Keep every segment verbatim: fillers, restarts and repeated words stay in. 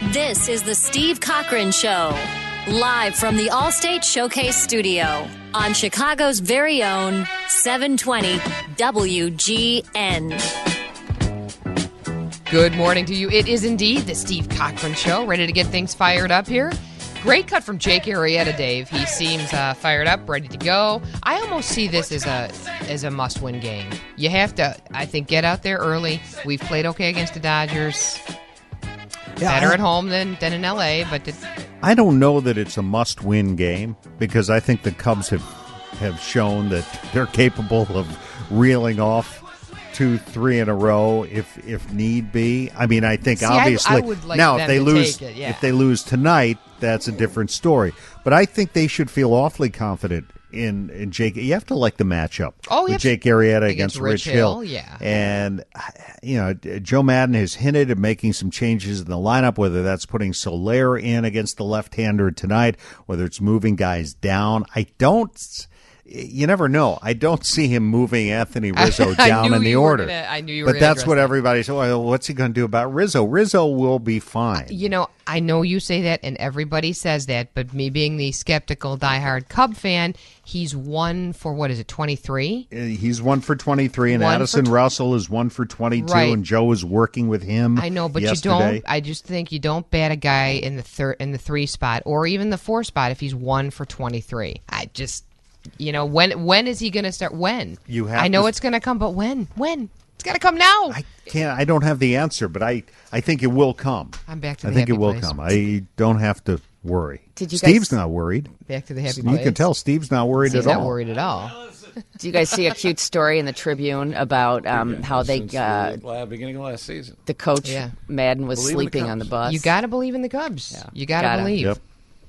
This is the Steve Cochran Show, live from the Allstate Showcase Studio on Chicago's very own seven twenty W G N. Good morning to you. It is indeed the Steve Cochran Show, ready to get things fired up here. Great cut from Jake Arrieta, Dave. He seems uh, fired up, ready to go. I almost see this as a as a must-win game. You have to, I think, get out there early. We've played okay against the Dodgers. Yeah, Better I, at home than, than in L A, but it, I don't know that it's a must-win game because I think the Cubs have have shown that they're capable of reeling off two, three in a row if if need be. I mean, I think See, I- obviously I would like now them if they to lose take it, yeah. if they lose tonight, that's a different story. But I think they should feel awfully confident in, in Jake. You have to like the matchup Oh, you with have to- Jake Arrieta against against, Rich Rich Hill. Hill, yeah. And you know, Joe Madden has hinted at making some changes in the lineup, whether that's putting Soler in against the left-hander tonight, whether it's moving guys down. I don't. You never know. I don't see him moving Anthony Rizzo I down knew in the you were order. gonna- I knew you were But gonna that's address what that. everybody said. Well, what's he going to do about Rizzo? Rizzo will be fine. you know, I know you say that, and everybody says that, but me being the skeptical, diehard Cub fan, he's one for, what is it, twenty-three? Uh, He's one for twenty-three, and One for Addison tw- Russell is one for twenty-two, Right. and Joe is working with him. I know, but yesterday. you don't. I just think you don't bat a guy in the third, in the three spot, or even the four spot if he's one for twenty-three. I just, you know, when when is he going to start? When? You have I know to- it's going to come, but when? When? It's got to come now. I can't. I don't have the answer, but I, I think it will come. I'm back to I the think happy it will place. come. I don't have to worry. Did you guys- Steve's not worried. Back to the happy You place. can tell Steve's not worried He's at not all. worried at all. Do you guys see a cute story in the Tribune about um, how they Since uh, the la- beginning of last season. the coach Yeah. Madden was Believe in the sleeping on the Cubs. bus? You got to believe in the Cubs. Yeah. You got to Gotta. believe. Yep.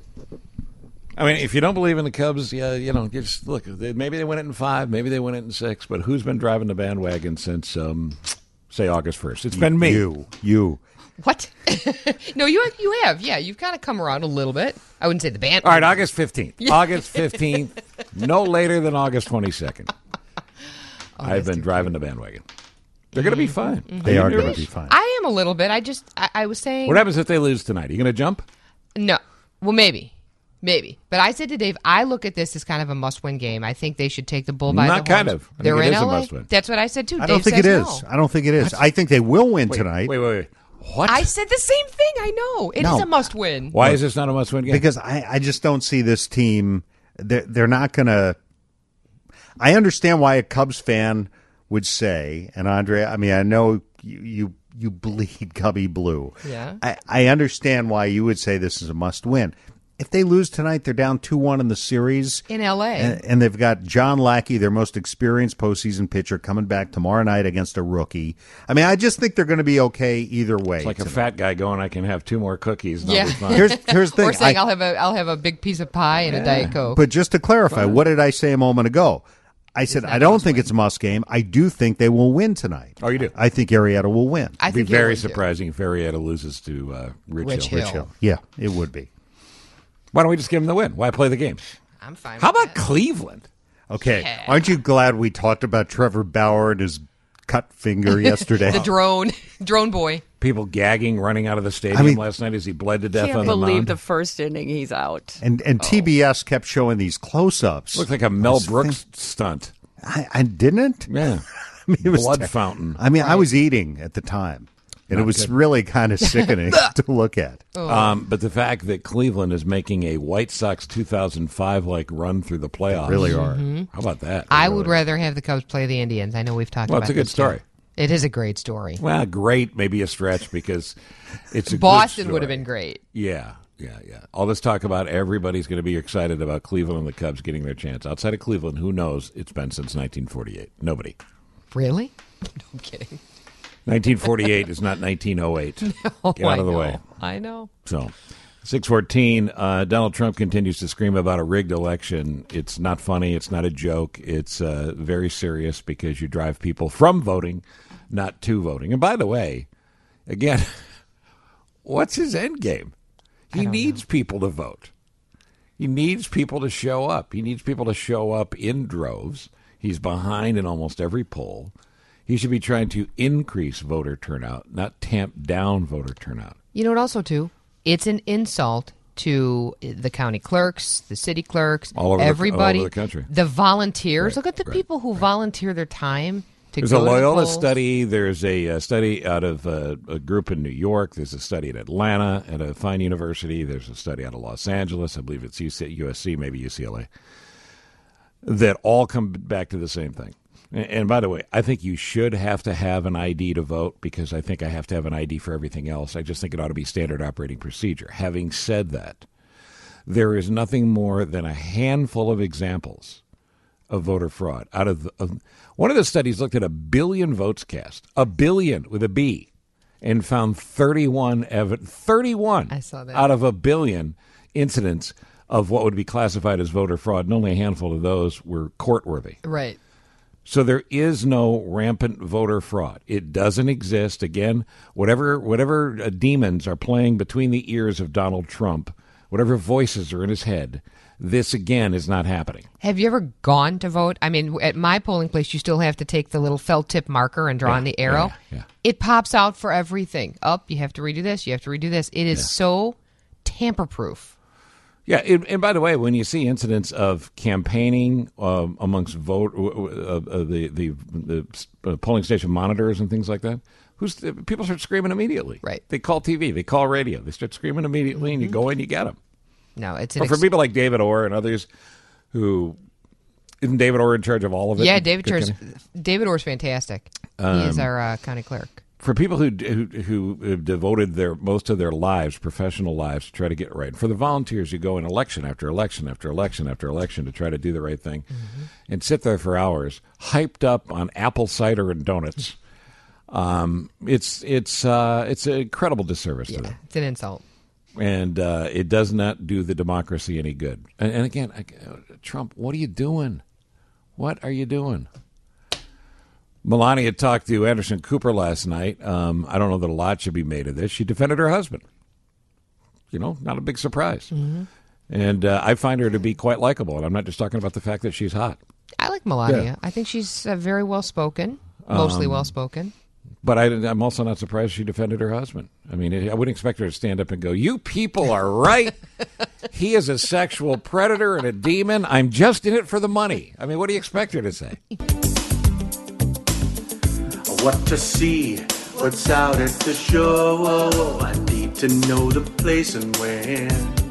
I mean, if you don't believe in the Cubs, yeah, you know, just look. They, maybe they win it in five, maybe they win it in six. But who's been driving the bandwagon since, um, say, August first? It's been me. You, you. What? no, you you have. Yeah, you've kind of come around a little bit. I wouldn't say the band. All right, August fifteenth. August fifteenth, no later than August twenty-second. I've been driving the bandwagon. They're going to be fine. They are you going nervous? to be fine. I am a little bit. I just, I, I was saying. What happens if they lose tonight? Are you going to jump? No. Well, maybe. Maybe. But I said to Dave, I look at this as kind of a must-win game. I think they should take the bull by Not the kind horns. of. I think They're it in is a L A. must-win. That's what I said, too. I Dave don't think it says is. no. I don't think it is. I think they will win Wait, tonight Wait, wait, wait. What? I said the same thing. I know. It is No. a must-win. Why is this not a must-win game? because I, I just don't see this team. They're, they're not going to. I understand why a Cubs fan would say, and Andre, I mean, I know you you, you bleed Cubby blue. Yeah. I, I understand why you would say this is a must-win. If they lose tonight, they're down two one in the series. In L A. And, and they've got John Lackey, their most experienced postseason pitcher, coming back tomorrow night against a rookie. I mean, I just think they're going to be okay either way. It's like a tonight. fat guy going, I can have two more cookies. And Yeah. I'll be fine. Here's, here's the thing. Or saying I- I, will have a I'll have a big piece of pie and a Diet Coke. But just to clarify, what did I say a moment ago? I said not I don't must think win. it's a must game. I do think they will win tonight. Oh, you do? I think Arrieta will win. I It'd be think you'll very win, too. surprising if Arrieta loses to uh, Rich, Rich Hill. Hill. Hill. Yeah, it would be. Why don't we just give him the win? Why play the game? I'm fine How with about that. Cleveland? Okay. Yeah. Aren't you glad we talked about Trevor Bauer and his cut finger yesterday? The drone. Drone boy. People gagging, running out of the stadium I mean- last night as he bled to death Can't on the believe mound. the first inning he's out. and and T B S kept showing these close-ups. Looked like a Mel Brooks stunt. I, I didn't. Yeah. I mean, it was Blood ter- fountain. I mean, I was eating at the time, and Not it was good. really kind of sickening to look at. Um, but the fact that Cleveland is making a White Sox two thousand five like run through the playoffs. Really are. How about that? I They would really are. rather have the Cubs play the Indians. I know we've talked Well, about it's a good this, too. story. It is a great story. Well, great, maybe a stretch because it's a good Boston would have story. been great. Yeah, yeah, yeah. All this talk about everybody's going to be excited about Cleveland and the Cubs getting their chance. Outside of Cleveland, who knows? It's been since nineteen forty-eight. Nobody. Really? No, I'm kidding. nineteen forty-eight is not nineteen oh eight. Oh, Get out I of the know. way. I know. So, six fourteen, uh, Donald Trump continues to scream about a rigged election. It's not funny. It's not a joke. It's uh, very serious because you drive people from voting, not to voting. And by the way, again, what's his end game? He needs people to vote. He needs people to show up. He needs people to show up in droves. He's behind in almost every poll. He should be trying to increase voter turnout, not tamp down voter turnout. You know what? Also, too, It's an insult to the county clerks, the city clerks, all over everybody, the, all over the country. The volunteers. Right, Look at the right, people who right. volunteer their time to There's go a Loyola to the polls. study. There's a, uh study out of uh, a group in New York. There's a study in Atlanta at a fine university. There's a study out of Los Angeles. I believe it's U C, U S C, maybe U C L A. That all come back to the same thing. And, and by the way, I think you should have to have an I D to vote because I think I have to have an I D for everything else. I just think it ought to be standard operating procedure. Having said that, there is nothing more than a handful of examples of voter fraud. Out of, the, of one of the studies looked at a billion votes cast, a billion with a B, and found thirty-one ev- thirty-one I saw that. out of a billion incidents of what would be classified as voter fraud, and only a handful of those were court-worthy. Right. So there is no rampant voter fraud. It doesn't exist. Again, whatever whatever uh, demons are playing between the ears of Donald Trump, whatever voices are in his head, this again is not happening. Have you ever gone to vote? I mean, at my polling place, you still have to take the little felt tip marker and draw Yeah, on the arrow. yeah, yeah. It pops out for everything. Up, you have to redo this. You have to redo this. It is Yeah. so tamper-proof. Yeah, and, and by the way, when you see incidents of campaigning um, amongst vote uh, uh, the the, the uh, polling station monitors and things like that, who's people start screaming immediately. Right. They call T V, they call radio, they start screaming immediately, and you go and you get them. No, it's an But for ex- people like David Orr and others who isn't David Orr in charge of all of it? yeah, David Can- Orr's, David Orr's fantastic. he is our uh, county clerk. For people who, who who have devoted their most of their lives, professional lives, to try to get it right. For the volunteers who go in election after election after election after election to try to do the right thing, Mm-hmm. and sit there for hours, hyped up on apple cider and donuts. Um, it's it's uh, it's an incredible disservice to Yeah, them, it's an insult. and uh, it does not do the democracy any good. And, and again, I, Trump, what are you doing? What are you doing? Melania talked to Anderson Cooper last night. Um, I don't know that a lot should be made of this. She defended her husband. You know, not a big surprise. Mm-hmm. And uh, I find her to be quite likable. And I'm not just talking about the fact that she's hot. I like Melania. Yeah. I think she's uh, very well-spoken, mostly Um, well-spoken. But I, I'm also not surprised she defended her husband. I mean, I wouldn't expect her to stand up and go, "You people are right. He is a sexual predator and a demon. I'm just in it for the money." I mean, what do you expect her to say? What to see, what's out at the show. I need to know the place and when.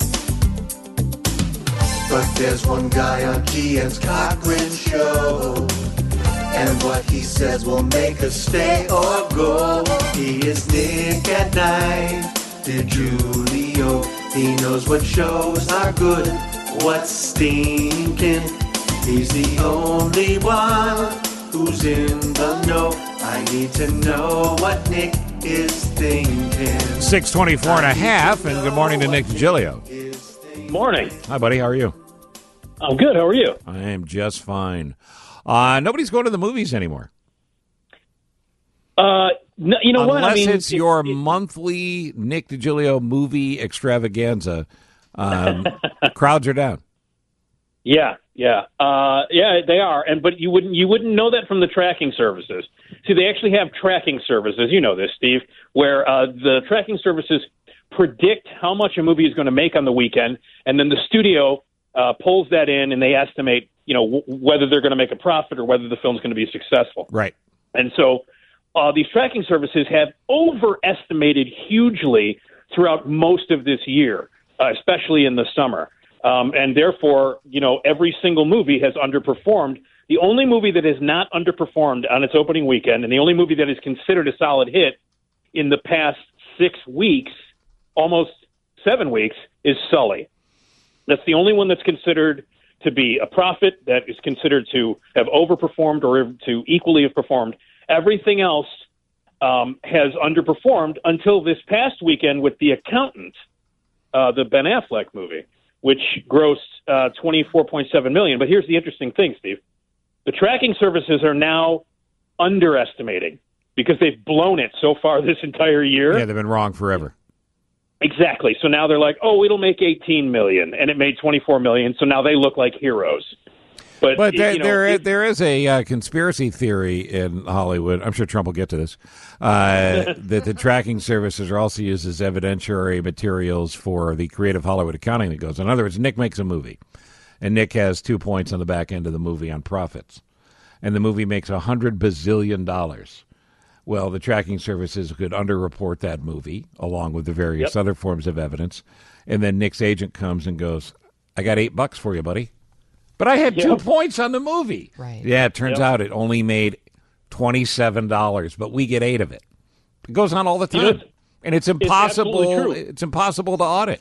But there's one guy on G N's Cochran show, and what he says will make us stay or go. He is Nick at Night, DiGiulio. He knows what shows are good, what's stinking. He's the only one who's in the know. I need to know what Nick is thinking. six twenty-four and a half, and good morning to Nick DiGiulio. Morning. Hi, buddy. How are you? I'm good. How are you? I am just fine. Uh, nobody's going to the movies anymore. Uh, no, you know Unless what? I mean, it's your it- monthly Nick DiGiulio movie extravaganza. Um, crowds are down. Yeah, yeah, uh, yeah. They are, and but you wouldn't you wouldn't know that from the tracking services. See, they actually have tracking services. You know this, Steve, where uh, the tracking services predict how much a movie is going to make on the weekend, and then the studio uh, pulls that in, and they estimate, you know, w- whether they're going to make a profit or whether the film's going to be successful. Right. And so uh, these tracking services have overestimated hugely throughout most of this year, uh, especially in the summer. Um, and therefore, you know, every single movie has underperformed. The only movie that has not underperformed on its opening weekend, and the only movie that is considered a solid hit in the past six weeks, almost seven weeks, is Sully. That's the only one that's considered to be a profit, that is considered to have overperformed or to equally have performed. Everything else um, has underperformed until this past weekend with The Accountant, uh, the Ben Affleck movie, which grossed uh, twenty-four point seven million dollars. But here's the interesting thing, Steve. The tracking services are now underestimating because they've blown it so far this entire year. Yeah, they've been wrong forever. Exactly. So now they're like, oh, it'll make eighteen million dollars, and it made twenty-four million dollars, so now they look like heroes. But, But there, you know, there, it- there is a uh, conspiracy theory in Hollywood. I'm sure Trump will get to this. Uh, that the tracking services are also used as evidentiary materials for the creative Hollywood accounting that goes on. In other words, Nick makes a movie, and Nick has two points on the back end of the movie on profits, and the movie makes a hundred bazillion dollars. Well, the tracking services could underreport that movie along with the various Yep. other forms of evidence, and then Nick's agent comes and goes, "I got eight bucks for you, buddy." But I had two Yep. points on the movie. Right. Yeah, it turns Yep. out it only made twenty-seven dollars, but we get eight of it. It goes on all the You know, time. And it's impossible absolutely true. it's impossible to audit.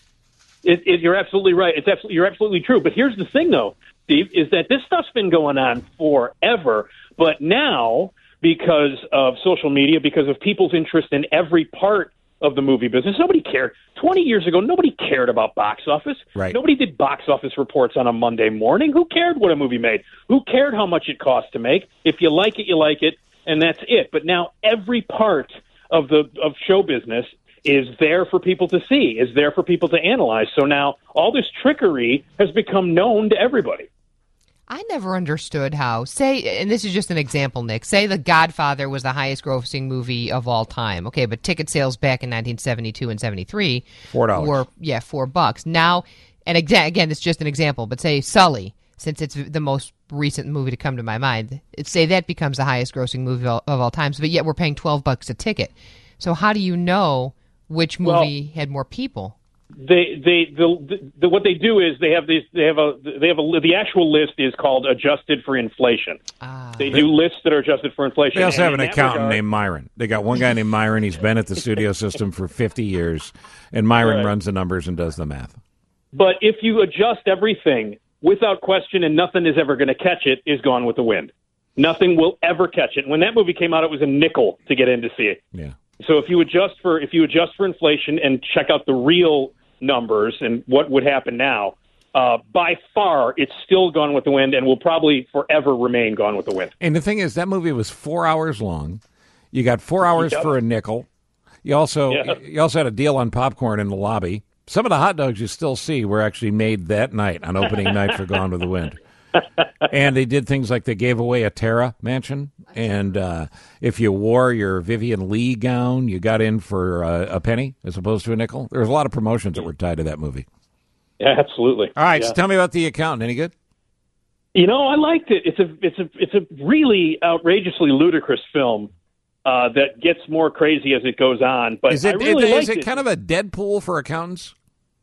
It, it, you're absolutely right. It's absolutely, you're absolutely true. But here's the thing, though, Steve, is that this stuff's been going on forever. But now, because of social media, because of people's interest in every part of the movie business, nobody cared. twenty years ago, nobody cared about box office. Right. Nobody did box office reports on a Monday morning. Who cared what a movie made? Who cared how much it cost to make? If you like it, you like it, and that's it. But now every part of the of show business is there for people to see, is there for people to analyze. So now all this trickery has become known to everybody. I never understood how, say, and this is just an example, Nick, say The Godfather was the highest grossing movie of all time. Okay, but ticket sales back in nineteen seventy-two and seventy-three Four dollars. were, yeah, four bucks. Now, and exa- again, it's just an example, but say Sully, since it's the most recent movie to come to my mind, it, say that becomes the highest grossing movie of all, of all times, but yet we're paying twelve bucks a ticket. So how do you know which movie Well, had more people? They they the, the what they do is they have these they have a they have a the actual list is called adjusted for inflation. Ah. They do lists that are adjusted for inflation. They also have And an in that accountant regard- named Myron. They got one guy named Myron. He's been at the studio system for fifty years, and Myron Right. runs the numbers and does the math. But if you adjust everything without question, and nothing is ever going to catch it, is Gone with the Wind. Nothing will ever catch it. When that movie came out, it was a nickel to get in to see it. Yeah. So if you adjust for if you adjust for inflation and check out the real numbers and what would happen now, uh, by far it's still Gone with the Wind and will probably forever remain Gone with the Wind. And the thing is, that movie was four hours long. You got four hours Yep. for a nickel. You also Yeah. you also had a deal on popcorn in the lobby. Some of the hot dogs you still see were actually made that night on opening night for Gone with the Wind. And they did things like they gave away a Terra mansion, and uh, if you wore your Vivian Lee gown, you got in for uh, a penny as opposed to a nickel. There was a lot of promotions that were tied to that movie. Yeah, absolutely. All right, Yeah. so tell me about The Accountant. Any good? You know, I liked it. It's a it's a it's a really outrageously ludicrous film uh, that gets more crazy as it goes on. But Is it, I really is liked it kind of a Deadpool for accountants?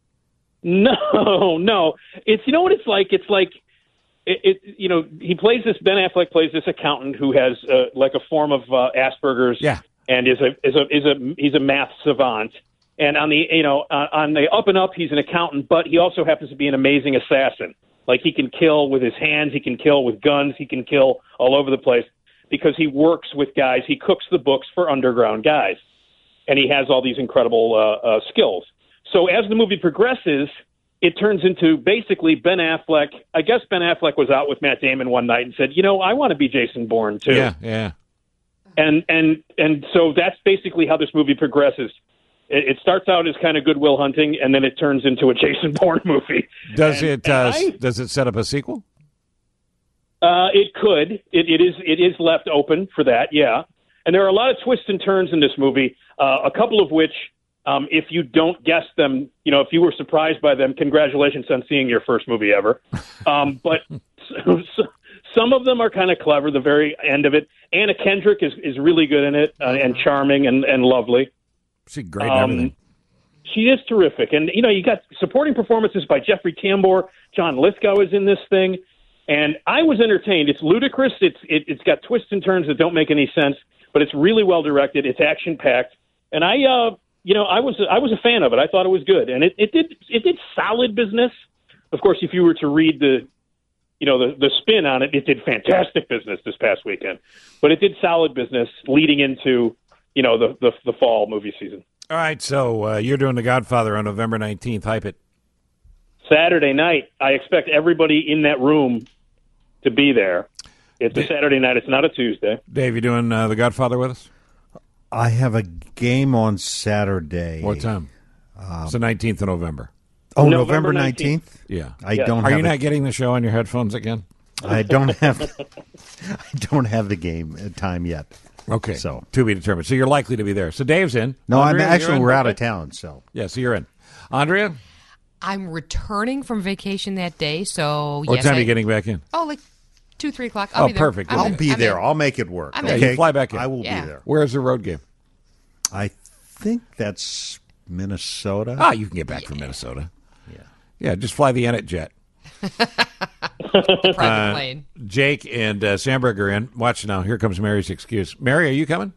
No, no. It's you know what it's like. It's like it. it you know, he plays this. Ben Affleck plays this accountant who has uh, like a form of uh, Asperger's. Yeah. And is a is a is a he's a math savant. And on the you know uh, on the up and up, he's an accountant, but he also happens to be an amazing assassin. Like he can kill with his hands, he can kill with guns, he can kill all over the place because he works with guys. He cooks the books for underground guys, and he has all these incredible uh, uh, skills. So as the movie progresses, it turns into basically Ben Affleck. I guess Ben Affleck was out with Matt Damon one night and said, "You know, I want to be Jason Bourne too." Yeah, yeah. And and and so that's basically how this movie progresses. It, it starts out as kind of Good Will Hunting, and then it turns into a Jason Bourne movie. Does And- it and uh, I- does it set up a sequel? Uh, it could. It, it is. It is left open for that. Yeah, and there are a lot of twists and turns in this movie. Uh, a couple of which, um, if you don't guess them, you know, if you were surprised by them, congratulations on seeing your first movie ever. Um, but so, so, some of them are kind of clever. The very end of it, Anna Kendrick is is really good in it uh, and charming and, and lovely. She's great in Um, everything. She is terrific. And, you know, you got supporting performances by Jeffrey Tambor. John Lithgow is in this thing. And I was entertained. It's ludicrous. It's it, It's got twists and turns that don't make any sense, but it's really well directed. It's action-packed. And I, uh, you know, I was I was a fan of it. I thought it was good. And it, it did it did solid business. Of course, if you were to read the, you know, the, the spin on it, it did fantastic business this past weekend. But it did solid business leading into, you know, the, the, the fall movie season. All right, so uh, you're doing The Godfather on November nineteenth. Hype it. Saturday night, I expect everybody in that room to be there. It's a Saturday night. It's not a Tuesday. Dave, you doing uh, The Godfather with us? I have a game on Saturday. What time? it's the nineteenth of November. Oh, November November nineteenth? Yeah. I Yeah. don't Are have you a- not getting the show on your headphones again? I don't have I don't have the game uh, time yet. Okay, So to be determined. So you're likely to be there. So Dave's in. no, I'm Andrea, you're actually in? we're out of town. So Yeah, so you're in. Andrea, I'm returning from vacation that day, so what yes, time I, are you getting back in? Oh, like two, three o'clock. I'll Oh, be there. perfect. I'm I'll in. be I'm there. in. I'll make it work. I'm in. okay, Yeah, you fly back in. I will Yeah. be there. Where's the road game? I think that's Minnesota. Ah, you can get back from Minnesota. Yeah. Yeah, just fly the Ennet jet. Private Uh, plane. Jake and uh, Sandberg are in. Watch now. Here comes Mary's excuse. Mary, are you coming?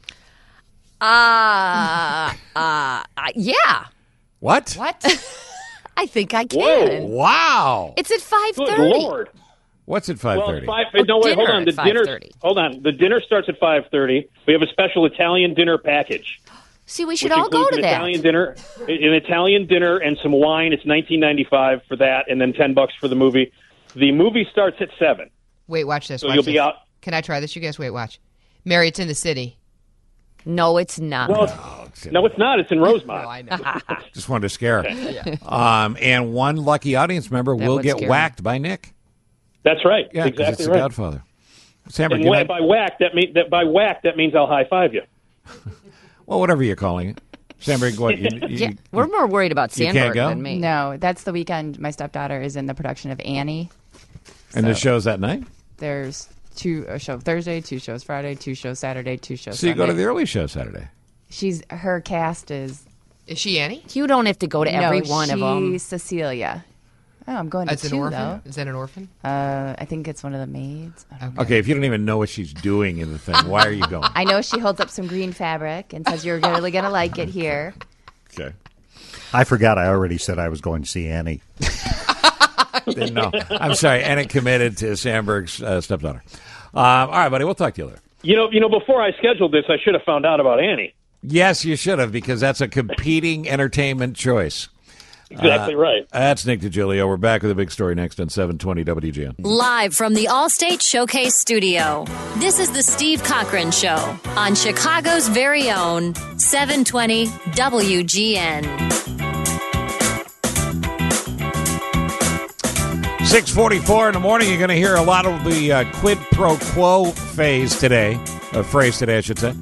Uh, uh, uh, yeah. What? What? I think I can. Wow. It's at five Good thirty. Lord. What's at five Well, thirty? five. Oh, no, wait, hold dinner on. at The dinner. five thirty. Hold on. The dinner starts at five thirty. We have a special Italian dinner package. See, we should which all go includes to an that. Italian dinner, an Italian dinner, and some wine. It's nineteen ninety five for that, and then ten bucks for the movie. The movie starts at seven, Wait, watch this. so watch you'll be this. out. Can I try this? You guys wait, watch. Mary, it's in the city. No, it's not. Well, no, it's not. It's in Rosemont. No, I know. Just wanted to scare her. Um, and one lucky audience member That will would get scare me. whacked by Nick. That's right. Yeah, 'cause exactly it's the right. Godfather. Sandberg, And good wha- night. by whack, that mean that by whack that means I'll high five you. Well, whatever you're calling it. Sandberg, what? You, you, Yeah, we're more worried about You can't Sandberg go? than me. No, that's the weekend. My stepdaughter is in the production of Annie. and the So show's that night? There's two a show Thursday, two shows Friday, two shows Saturday, two shows. So you go to Sunday. the early show Saturday. She's her cast is Is she Annie? You don't have to go to every no, one of them. she's Cecilia. Oh, I'm going to That's an two orphan. though. Is that an orphan? Uh, I think it's one of the maids. I, don't know. Okay, if you don't even know what she's doing in the thing, why are you going? I know she holds up some green fabric and says you're really gonna like it here. Okay. I forgot. I already said I was going to see Annie. Didn't know. I'm sorry. And it committed to Sandberg's uh, stepdaughter. Um, all right, buddy. We'll talk to you later. You know, you know. Before I scheduled this, I should have found out about Annie. Yes, you should have, because that's a competing entertainment choice. Exactly right. That's Nick DiGilio. We're back with a big story next on seven twenty W G N. Live from the Allstate Showcase Studio, this is the Steve Cochran Show on Chicago's very own seven twenty W G N. six forty-four in the morning, you're going to hear a lot of the uh, quid pro quo phase today, uh, phrase today, I should say,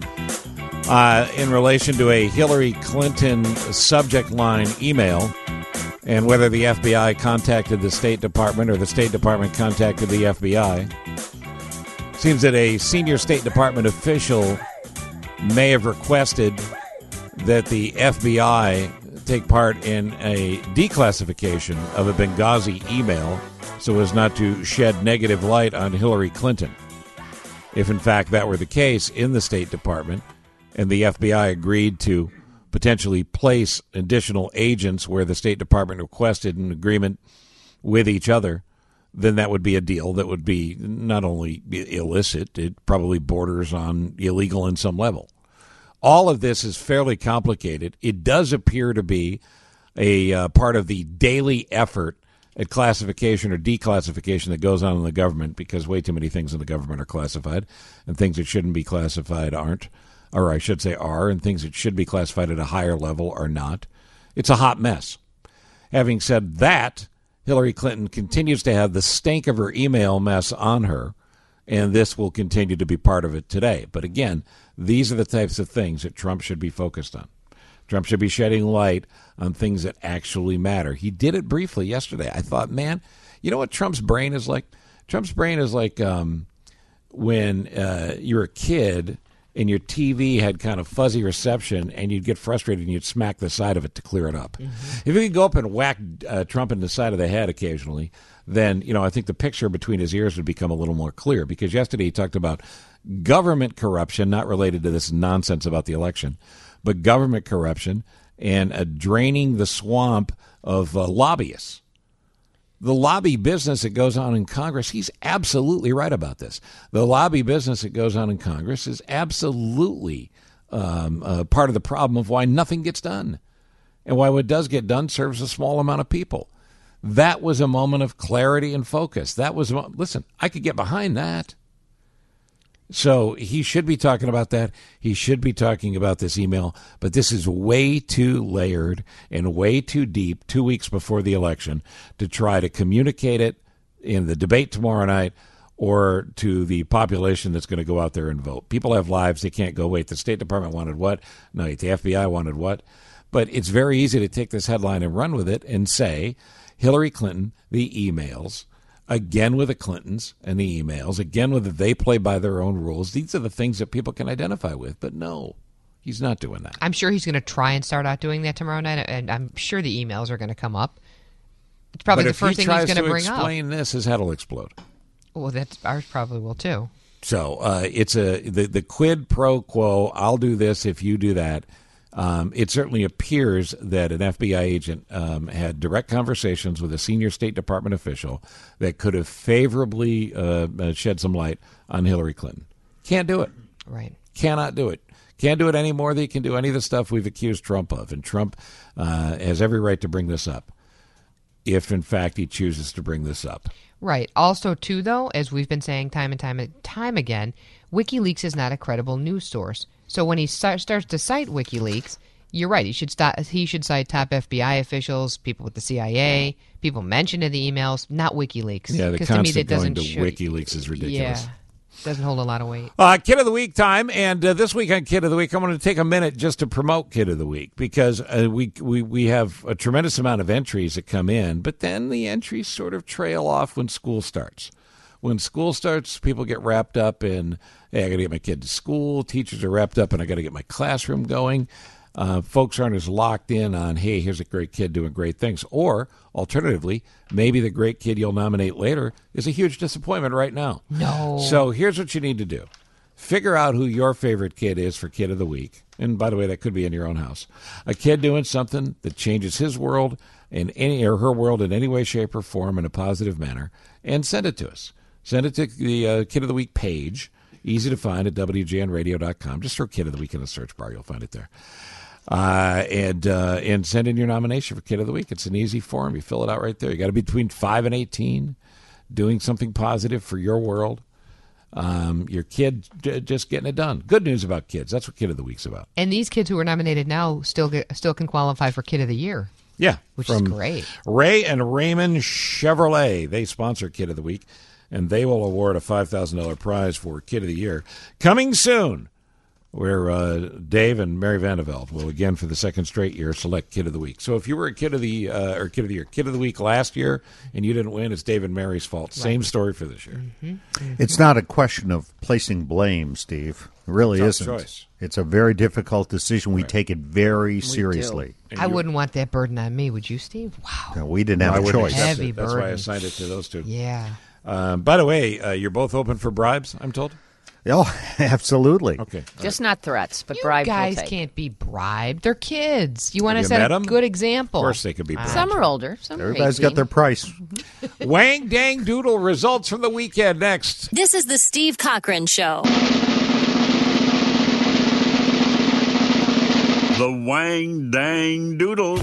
uh, in relation to a Hillary Clinton subject line email and whether the F B I contacted the State Department or the State Department contacted the F B I. Seems that a senior State Department official may have requested that the F B I take part in a declassification of a Benghazi email so as not to shed negative light on Hillary Clinton. If, in fact, that were the case in the State Department and the F B I agreed to potentially place additional agents where the State Department requested an agreement with each other, then that would be a deal that would be not only illicit, it probably borders on illegal in some level. All of this is fairly complicated. It does appear to be a uh, part of the daily effort at classification or declassification that goes on in the government, because way too many things in the government are classified, and things that shouldn't be classified aren't, or I should say are, and things that should be classified at a higher level are not. It's a hot mess. Having said that, Hillary Clinton continues to have the stank of her email mess on her, and this will continue to be part of it today. But again, these are the types of things that Trump should be focused on. Trump should be shedding light on things that actually matter. He did it briefly yesterday. I thought, man, you know what Trump's brain is like? Trump's brain is like um, when uh, you're a kid and your T V had kind of fuzzy reception and you'd get frustrated and you'd smack the side of it to clear it up. Mm-hmm. If you could go up and whack uh, Trump in the side of the head occasionally, then, you know, I think the picture between his ears would become a little more clear, because yesterday he talked about government corruption, not related to this nonsense about the election, but government corruption and uh, draining the swamp of uh, lobbyists. The lobby business that goes on in Congress, he's absolutely right about this. The lobby business that goes on in Congress is absolutely um, uh, part of the problem of why nothing gets done, and why what does get done serves a small amount of people. That was a moment of clarity and focus. That was, listen, I could get behind that. So he should be talking about that. He should be talking about this email. But this is way too layered and way too deep two weeks before the election to try to communicate it in the debate tomorrow night or to the population that's going to go out there and vote. People have lives. They can't go, wait, the State Department wanted what? No, the F B I wanted what? But it's very easy to take this headline and run with it and say, Hillary Clinton, the emails, again with the Clintons and the emails, again with the they play by their own rules. These are the things that people can identify with. But no, he's not doing that. I'm sure he's going to try and start out doing that tomorrow night, and I'm sure the emails are going to come up. It's probably but the first he thing he's tries going to bring up. explain this, his head will explode. Well, that's ours probably will too. So uh, it's a the, the quid pro quo. I'll do this if you do that. Um, it certainly appears that an F B I agent um, had direct conversations with a senior State Department official that could have favorably uh, shed some light on Hillary Clinton. Can't do it. Right. Cannot do it. Can't do it any more than he can do any of the stuff we've accused Trump of. And Trump uh, has every right to bring this up if, in fact, he chooses to bring this up. Right. Also, too, though, as we've been saying time and time and time again, WikiLeaks is not a credible news source. So when he start, starts to cite WikiLeaks, you're right. He should start, he should cite top F B I officials, people with the C I A, people mentioned in the emails, not WikiLeaks. Yeah, the 'Cause constant to me, that going doesn't to show, WikiLeaks is ridiculous. Yeah, doesn't hold a lot of weight. Uh, Kid of the Week time, and uh, this week on Kid of the Week, I'm going to take a minute just to promote Kid of the Week because uh, we, we we have a tremendous amount of entries that come in, but then the entries sort of trail off when school starts. When school starts, people get wrapped up in, hey, I got to get my kid to school. Teachers are wrapped up, and I got to get my classroom going. Uh, folks aren't as locked in on, hey, here's a great kid doing great things. Or, alternatively, maybe the great kid you'll nominate later is a huge disappointment right now. No. So here's what you need to do. Figure out who your favorite kid is for Kid of the Week. And by the way, that could be in your own house. A kid doing something that changes his world in any or her world in any way, shape, or form in a positive manner, and send it to us. Send it to the uh, Kid of the Week page. Easy to find at W G N radio dot com. Just throw Kid of the Week in the search bar. You'll find it there. Uh, and uh, and send in your nomination for Kid of the Week. It's an easy form. You fill it out right there. You got to be between five and eighteen, doing something positive for your world. Um, your kid j- just getting it done. Good news about kids. That's what Kid of the Week's about. And these kids who are nominated now still get, still can qualify for Kid of the Year. Yeah. Which is great. Ray and Raymond Chevrolet. They sponsor Kid of the Week, and they will award a five thousand dollars prize for Kid of the Year. Coming soon, where uh, Dave and Mary Vandeveld will again for the second straight year select Kid of the Week. So if you were a Kid of the uh, or Kid of the Year, Kid of the Week last year and you didn't win, it's Dave and Mary's fault. Right. Same story for this year. Mm-hmm. Mm-hmm. It's not a question of placing blame, Steve. It really Tough isn't. choice. It's a very difficult decision. We Right. take it very seriously. I wouldn't want that burden on me, would you, Steve? Wow. No, we didn't have I a wouldn't choice. accept Heavy it. That's why I burden. assigned it to those two. Yeah. Um, by the way, uh, you're both open for bribes, I'm told? Oh, absolutely. Okay. Just not threats, but You bribes. we'll guys take. can't be bribed. They're kids. You want Have to you set met a 'em? good example. Of course they could be bribed. Some are older. Some Everybody's are got eighteen. their price. Wang Dang Doodle results from the weekend next. This is the Steve Cochran Show. The Wang Dang Doodle.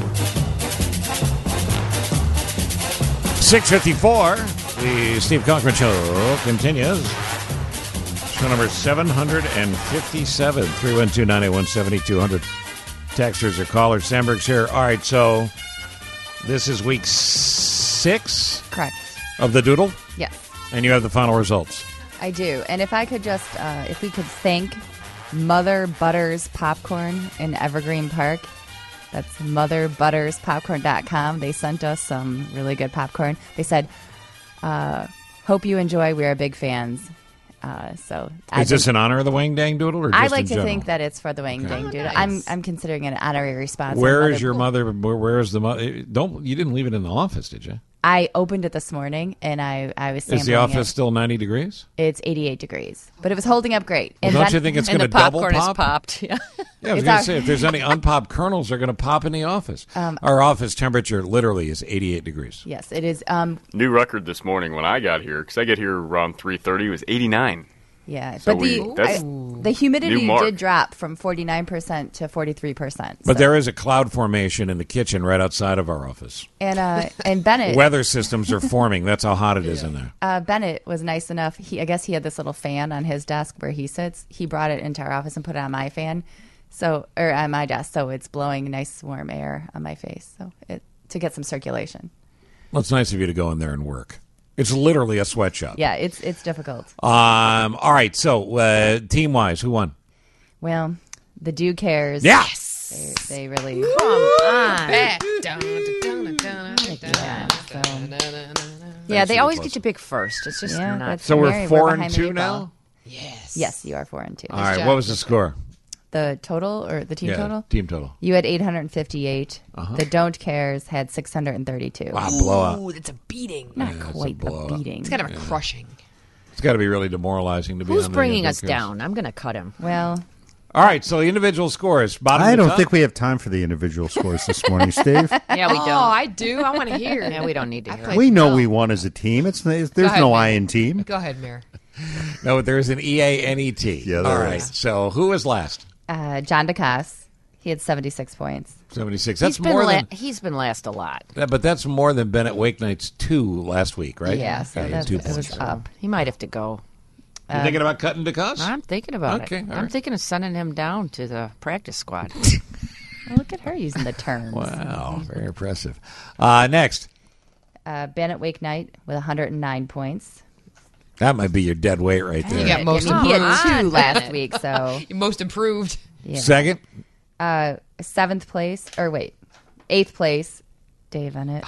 six fifty-four, the Steve Cochran Show continues. Show number seven fifty-seven, three one two, nine eight one, seven two zero zero. Texters or callers. Sandberg's here. All right, so this is week six Correct. of the Doodle, Yes, and you have the final results. I do. And if I could just, uh, if we could thank Mother Butters Popcorn in Evergreen Park. That's mother butters popcorn dot com. They sent us some really good popcorn. They said, uh, hope you enjoy. We are big fans. Uh, so Is this in honor of the Wang Dang Doodle, or just I like in to general? think that it's for the Wang Okay. Dang Oh, Doodle. nice. I'm I'm considering it an honorary sponsor. Where Mother- is your mother? Where, where is the mother? Don't you didn't leave it in the office, did you? I opened it this morning and I I was sampling Is the office it. still ninety degrees? It's eighty-eight degrees, but it was holding up great. Well, And don't then- you think it's And going the to double popcorn is pop? popped. Yeah. Yeah, I was It's going our- to say, if there's any unpopped kernels, they're going to pop in the office. Um, Our office temperature literally is eighty-eight degrees. Yes, it is. Um, New record this morning when I got here, because I get here around three thirty, it was eighty-nine. yeah, So but we- the that's I, the humidity new mark. did drop from forty-nine percent to forty-three percent. But there is a cloud formation in the kitchen right outside of our office. and uh, and Bennett Weather systems are forming. That's how hot it is in there. uh, Bennett was nice enough. He I guess he had this little fan on his desk where he sits. He brought it into our office and put it on my fan, so or on my desk, so it's blowing nice warm air on my face, so it to get some circulation. Well, it's nice of you to go in there and work. It's literally a sweatshop. Yeah, it's it's difficult. Um. All right. So, uh, team wise, who won? Well, the Do Cares. Yes. They, they really. Come on. Yeah, so, Yeah, they pretty always close. get to pick first. It's just yeah, not. that's So we're Mary, four behind and the two eight ball. now. Yes. Yes, you are four and two. All right. What was the score? The total or the team yeah, total? Team total. You had eight hundred fifty-eight. Uh-huh. The Don't Cares had six hundred thirty-two. Wow, blowout. Ooh, that's a beating. Not Yeah, it's a quite the blowout. beating. It's kind of a crushing. It's got to be really demoralizing to be. Who's on the bringing Don't us Cares. down? I'm going to cut him. Well, All right. So the individual scores. Bottom I to don't top? think we have time for the individual scores this morning, Steve. Yeah, we Oh, don't. I do. I want to hear. Yeah, we don't need to I hear played We know well. we won as a team. It's there's ahead, no man. I in team. Go ahead, Mayor. No, but there's an E A N E T. Yeah, there All right. is. So who was last? uh, John DeCoste, he had seventy-six points. seventy-six. He's That's been more la- than. he's been last a lot. Yeah, but that's more than Bennett Wakenight's two last week, right? Yeah, so he had that's, two it was points. up. He might have to go. You thinking about cutting DeCoste? I'm thinking about Okay, it. all I'm right. thinking of sending him down to the practice squad. Oh, look at her using the terms. Wow, very impressive. Uh, next, Uh, Bennett Wakennight with one hundred nine points. that might be your dead weight right You there. got most I mean, he improved. had two last week, so Most improved. yeah. Second, Uh, seventh place, or wait, eighth place, Dave Bennett.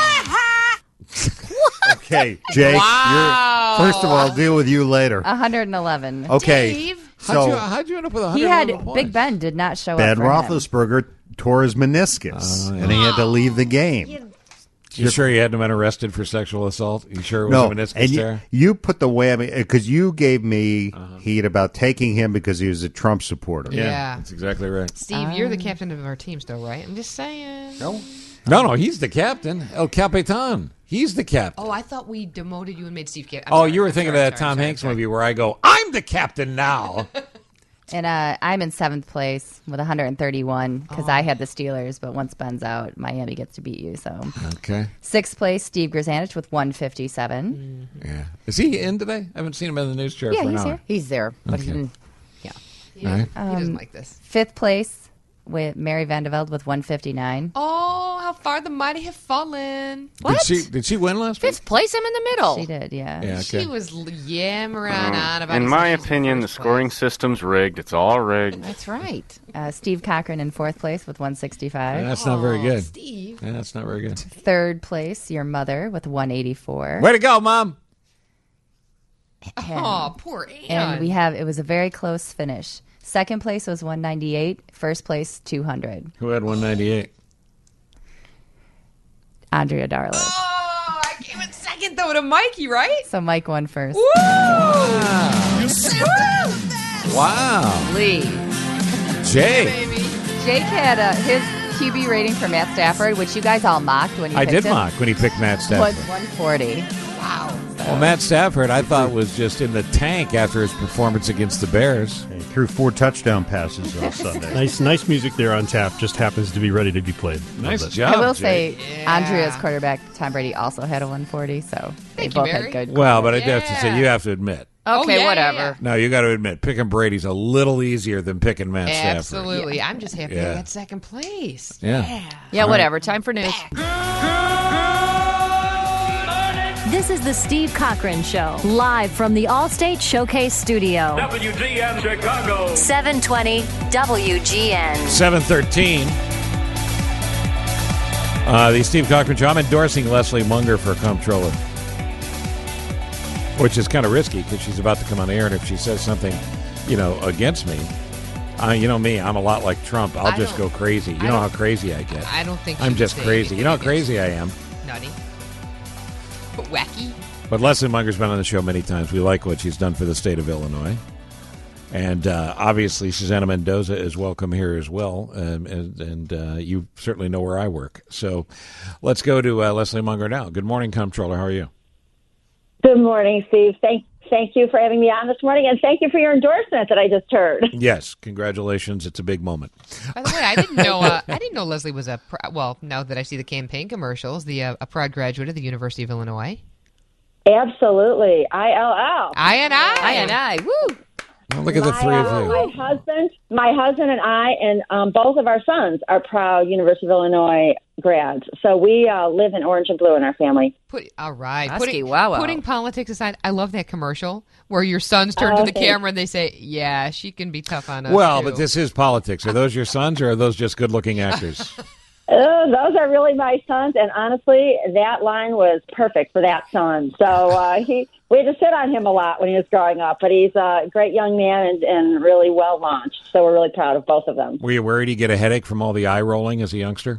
Okay, Jake. Wow. You're, first of all, I'll deal with you later. one hundred eleven. Okay. Dave. how'd, So you, how'd you end up with one He hundred had points? Big Ben did not show Ben up. For him. Roethlisberger tore his meniscus, Oh, yeah. and he had to leave the game. You sure you hadn't been arrested for sexual assault? You sure it was No, a meniscus and you, tear? you put the whammy because you gave me Uh-huh. heat about taking him because he was a Trump supporter. Yeah. That's exactly right. Steve, you're the captain of our team still, right? I'm just saying. No, no, no, he's the captain. El Capitan. He's the captain. Oh, I thought we demoted you and made Steve captain. Oh, you were thinking of that Tom Hanks movie where I go, I'm the captain now. And uh, I'm in seventh place with one hundred thirty-one because I had the Steelers, but once Ben's out, Miami gets to beat you. So Okay. sixth place, Steve Grzanich with one fifty-seven. Yeah. Is he in today? I haven't seen him in the news chair Yeah, for an he's hour. here. He's there, but Okay. he didn't. He, All right. he doesn't like this. Fifth place with Mary Vandeveld with one fifty-nine. Oh, how far the mighty have fallen. Did she did she win last week? Fifth place, I'm in the middle. She did, yeah. Yeah, okay. She was l- yammering on about In his my issues in opinion, the first scoring place. system's rigged. It's all rigged. That's right. Uh, Steve Cochran in fourth place with one sixty-five. That's not very Oh, good. Steve. Yeah, that's not very good. Third place, your mother with one eighty-four. Way to go, Mom. Oh, poor Ann. And we have, it was a very close finish. Second place was one ninety-eight. First place, two hundred. Who had one ninety-eight? Andrea Darlish. Oh, I came in second though to Mikey, right? So Mike won first. Wow. Lee. Jay. Baby. Jake had uh, his Q B rating for Matt Stafford, which you guys all mocked when you I picked did him, mock when he picked Matt was Stafford. one forty. Well, Matt Stafford, I thought was just in the tank after his performance against the Bears. He threw four touchdown passes on Sunday. Nice, nice music there on tap. Just happens to be ready to be played. Nice Love it. job. I will Jay. say, Yeah. Andrea's quarterback, Tom Brady, also had a one forty, so they Thank you, both Mary. had good. Well, but I do have to Yeah. say, you have to admit. Oh, Okay, yeah, yeah, whatever. yeah. No, you got to admit, picking Brady's a little easier than picking Matt Stafford. Absolutely. I'm just happy Yeah. I got second place. Yeah. Yeah, whatever. Time for news. This is the Steve Cochran Show, live from the Allstate Showcase Studio. W G N Chicago. seven twenty W G N. seven thirteen. Uh, the Steve Cochran Show. I'm endorsing Leslie Munger for comptroller, which is kind of risky because she's about to come on air, and if she says something, you know, against me, uh, you know me, I'm a lot like Trump. I'll I just go don't- crazy. You I know how don't- crazy I get. I don't think she I'm would just say crazy. You know how anything crazy I against am. Nutty. But wacky. But Leslie Munger's been on the show many times. We like what she's done for the state of Illinois. And uh, obviously, Susanna Mendoza is welcome here as well. Um, and and uh, you certainly know where I work. So let's go to uh, Leslie Munger now. Good morning, Comptroller. How are you? Good morning, Steve. Thank thank you for having me on this morning, and thank you for your endorsement that I just heard. Yes, congratulations. It's a big moment. By the way, I didn't know. Uh, I didn't know Leslie was a. Pr- well, now that I see the campaign commercials, the uh, a proud graduate of the University of Illinois. Absolutely. I L L. I and I. I and I. Woo. Well, look at the My, three uh, of you. My husband, my husband and I, and um, both of our sons are proud University of Illinois grads. So we uh, live in orange and blue in our family. Put, all right. Husky, Putting, wow, wow. putting politics aside, I love that commercial where your sons turn Oh, to the thanks. camera and they say, yeah, she can be tough on us, Well, too. but this is politics. Are those your sons, or are those just good-looking actors? Uh, those are really my sons, and honestly, that line was perfect for that son. So uh, he, we had to sit on him a lot when he was growing up, but he's a great young man and, and really well launched. So we're really proud of both of them. Were you worried he'd get a headache from all the eye rolling as a youngster?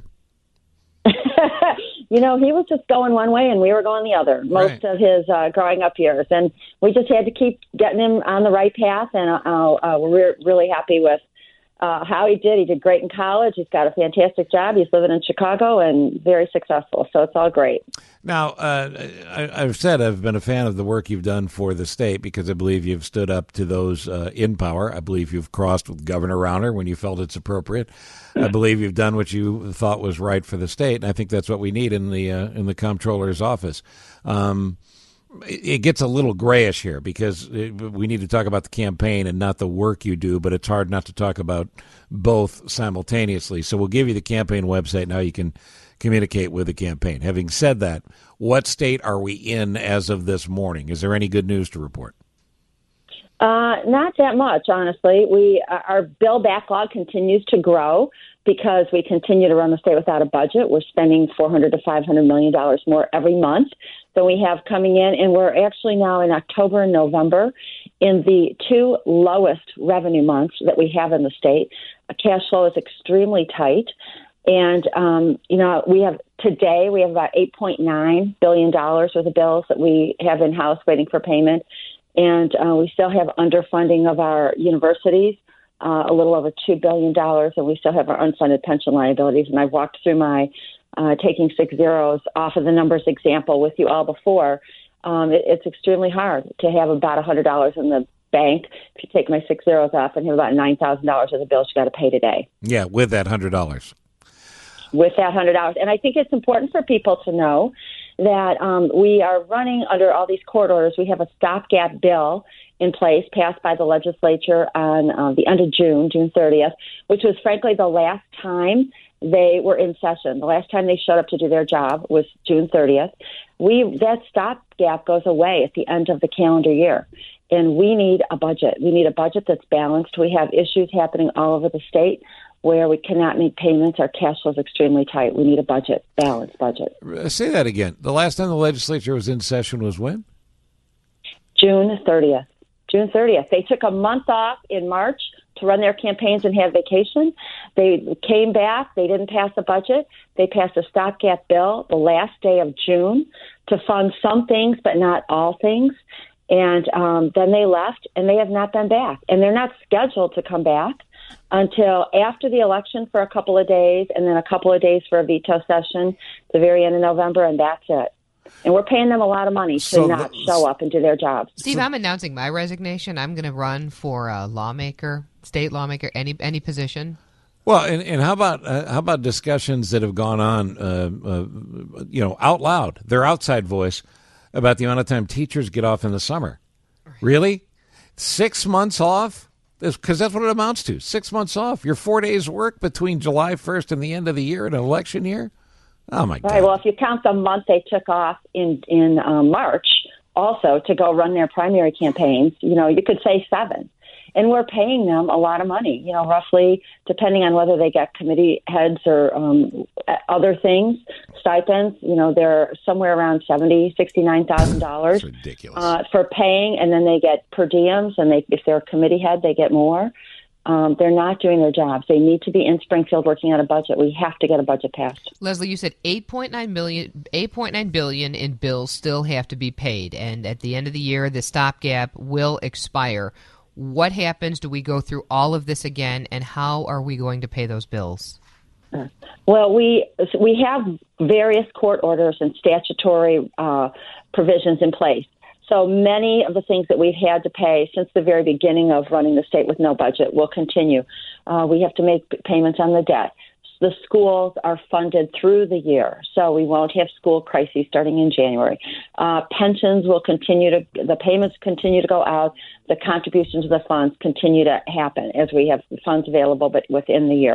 You know, he was just going one way and we were going the other most Right. of his uh, growing up years. And we just had to keep getting him on the right path. And uh, uh, we're really happy with uh, how he did. He did great in college. He's got a fantastic job. He's living in Chicago and very successful. So it's all great. Now, uh, I, I've said I've been a fan of the work you've done for the state because I believe you've stood up to those uh, in power. I believe you've crossed with Governor Rauner when you felt it's appropriate. I believe you've done what you thought was right for the state, and I think that's what we need in the uh, in the comptroller's office. Um, it, it gets a little grayish here because it, we need to talk about the campaign and not the work you do, but it's hard not to talk about both simultaneously. So we'll give you the campaign website now. You can communicate with the campaign. Having said that, what state are we in as of this morning? Is there any good news to report? Uh, not that much, honestly. We our bill backlog continues to grow because we continue to run the state without a budget. We're spending four hundred to five hundred million dollars more every month than we have coming in, and we're actually now in October and November in the two lowest revenue months that we have in the state. Cash flow is extremely tight, and um, you know we have today we have about eight point nine billion dollars worth of bills that we have in house waiting for payment. And uh, we still have underfunding of our universities, uh, a little over two billion dollars, and we still have our unfunded pension liabilities. And I've walked through my uh, taking six zeros off of the numbers example with you all before. Um, it, it's extremely hard to have about one hundred dollars in the bank if you take my six zeros off and have about nine thousand dollars of the bills you got to pay today. Yeah, with that one hundred dollars. With that one hundred dollars. And I think it's important for people to know that um, we are running under all these court orders. We have a stopgap bill in place passed by the legislature on uh, the end of June, June thirtieth, which was frankly the last time they were in session. The last time they showed up to do their job was June thirtieth. We that stopgap goes away at the end of the calendar year. And we need a budget. We need a budget that's balanced. We have issues happening all over the state where we cannot make payments. Our cash flow is extremely tight. We need a budget, balanced budget. Say that again. The last time the legislature was in session was when? June thirtieth. June thirtieth. They took a month off in March to run their campaigns and have vacation. They came back. They didn't pass a budget. They passed a stopgap bill the last day of June to fund some things, but not all things. And um, then they left, and they have not been back. And they're not scheduled to come back until after the election for a couple of days, and then a couple of days for a veto session, the very end of November, and that's it. And we're paying them a lot of money to So not the- show up and do their jobs. Steve, I'm announcing my resignation. I'm going to run for a lawmaker, state lawmaker, any any position. Well, and, and how about uh, how about discussions that have gone on, uh, uh, you know, out loud, their outside voice about the amount of time teachers get off in the summer? Really? Six months off? Because that's what it amounts to. Six months off. Your four days work between July first and the end of the year in an election year? Oh, my God. Right. Well, if you count the month they took off in, in um, March also to go run their primary campaigns, you know, you could say seven. And we're paying them a lot of money, you know, roughly, depending on whether they get committee heads or um, other things, stipends, you know, they're somewhere around seventy thousand dollars, sixty-nine thousand dollars. That's ridiculous. Uh, for paying, and then they get per diems, and they if they're a committee head, they get more. Um, they're not doing their jobs. They need to be in Springfield working on a budget. We have to get a budget passed. Leslie, you said eight point nine million, eight point nine billion in bills still have to be paid, and at the end of the year, the stopgap will expire. What happens? Do we go through all of this again, and how are we going to pay those bills? Well, we we have various court orders and statutory uh, provisions in place. So many of the things that we've had to pay since the very beginning of running the state with no budget will continue. Uh, we have to make payments on the debt. The schools are funded through the year, so we won't have school crises starting in January. Uh, pensions will continue to, the payments continue to go out. The contributions to the funds continue to happen as we have funds available, but within the year.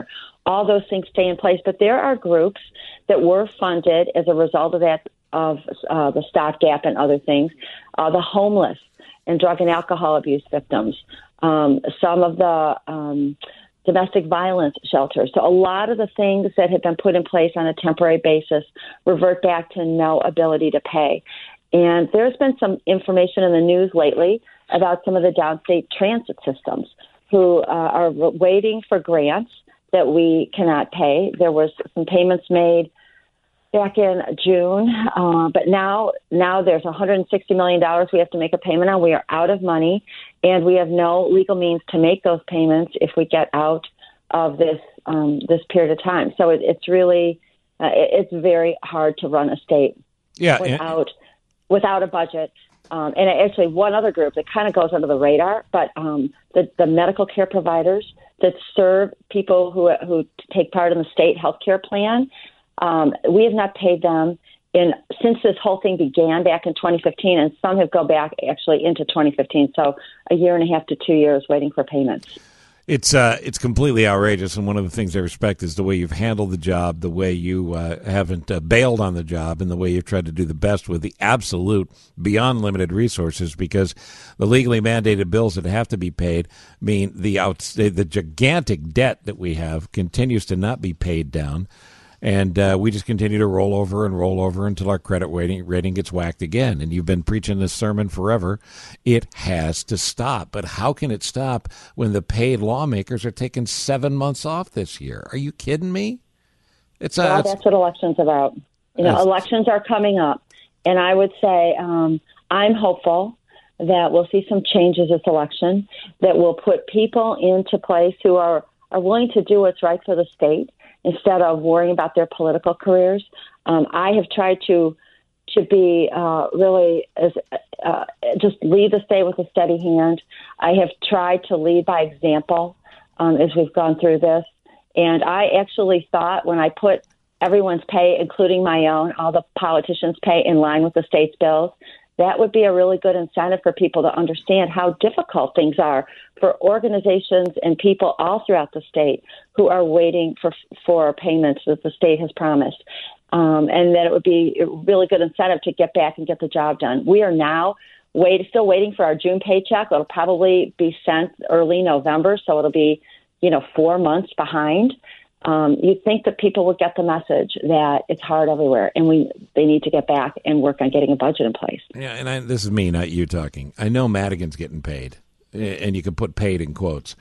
all those things stay in place. But there are groups that were funded as a result of that, of uh, the stopgap and other things, uh, the homeless and drug and alcohol abuse victims, um, some of the um, domestic violence shelters. So a lot of the things that have been put in place on a temporary basis revert back to no ability to pay. And there's been some information in the news lately about some of the downstate transit systems who uh, are waiting for grants that we cannot pay. There was some payments made back in June, uh, but now now there's one hundred sixty million dollars we have to make a payment on. We are out of money, and we have no legal means to make those payments if we get out of this um, this period of time. So it, it's really uh, it, it's very hard to run a state yeah, without without a budget. Um, and actually, one other group that kind of goes under the radar, but um, the, the medical care providers that serve people who who take part in the state health care plan. Um, we have not paid them in since this whole thing began back in twenty fifteen, and some have go back actually into twenty fifteen. So a year and a half to two years waiting for payments. It's uh, it's completely outrageous, and one of the things I respect is the way you've handled the job, the way you uh, haven't uh, bailed on the job, and the way you've tried to do the best with the absolute beyond limited resources. Because the legally mandated bills that have to be paid mean the out the gigantic debt that we have continues to not be paid down. And uh, we just continue to roll over and roll over until our credit rating, rating gets whacked again. And you've been preaching this sermon forever. It has to stop. But how can it stop when the paid lawmakers are taking seven months off this year? Are you kidding me? It's uh, well, that's what elections about. You know, elections are coming up. And I would say um, I'm hopeful that we'll see some changes this election, that will put people into place who are, are willing to do what's right for the state, instead of worrying about their political careers. Um, I have tried to to be uh, really as uh, just lead the state with a steady hand. I have tried to lead by example um, as we've gone through this. And I actually thought when I put everyone's pay, including my own, all the politicians' pay in line with the state's bills, that would be a really good incentive for people to understand how difficult things are for organizations and people all throughout the state who are waiting for for payments that the state has promised. Um, and that it would be a really good incentive to get back and get the job done. We are now wait, still waiting for our June paycheck. It'll probably be sent early November, so it'll be, you know, four months behind. Um, you'd think that people would get the message that it's hard everywhere, and we they need to get back and work on getting a budget in place. Yeah, and I, this is me, not you talking. I know Madigan's getting paid, and you can put paid in quotes.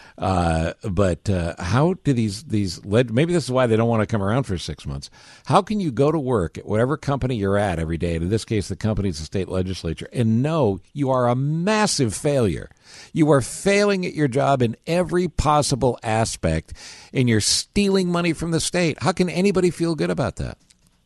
Uh, but uh, how do these these led? Maybe this is why they don't want to come around for six months. How can you go to work at whatever company you're at every day? In this case, the company's the state legislature, and know you are a massive failure. You are failing at your job in every possible aspect, and you're stealing money from the state. How can anybody feel good about that?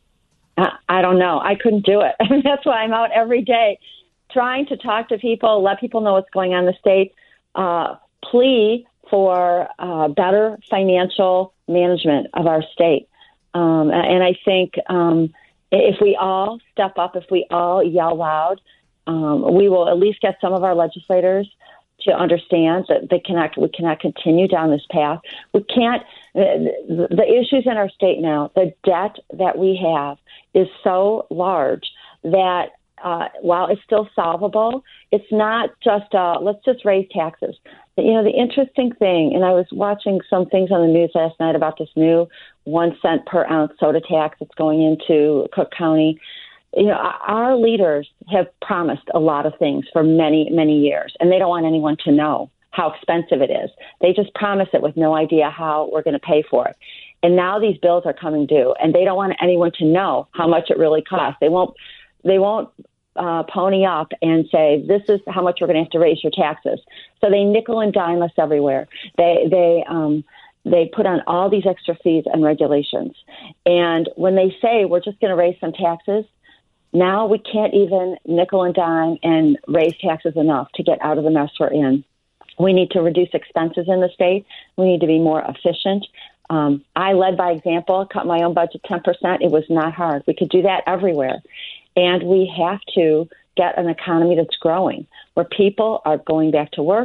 I, I don't know. I couldn't do it. That's why I'm out every day trying to talk to people, let people know what's going on in the state, uh, plea for uh, better financial management of our state. Um, and I think um, if we all step up, if we all yell loud, um, we will at least get some of our legislators to understand that they cannot, we cannot continue down this path. We can't, the, the issues in our state now, the debt that we have is so large that uh, while it's still solvable, it's not just, uh, let's just raise taxes. You know, the interesting thing, and I was watching some things on the news last night about this new one cent per ounce soda tax that's going into Cook County. You know, our leaders have promised a lot of things for many, many years, and they don't want anyone to know how expensive it is. They just promise it with no idea how we're going to pay for it. And now these bills are coming due, and they don't want anyone to know how much it really costs. They won't. They won't. Uh, pony up and say, this is how much we're going to have to raise your taxes. So they nickel and dime us everywhere. They they um, they put on all these extra fees and regulations. And when they say we're just going to raise some taxes, now we can't even nickel and dime and raise taxes enough to get out of the mess we're in. We need to reduce expenses in the state. We need to be more efficient. Um, I led by example, cut my own budget ten percent. It was not hard. We could do that everywhere. And we have to get an economy that's growing, where people are going back to work,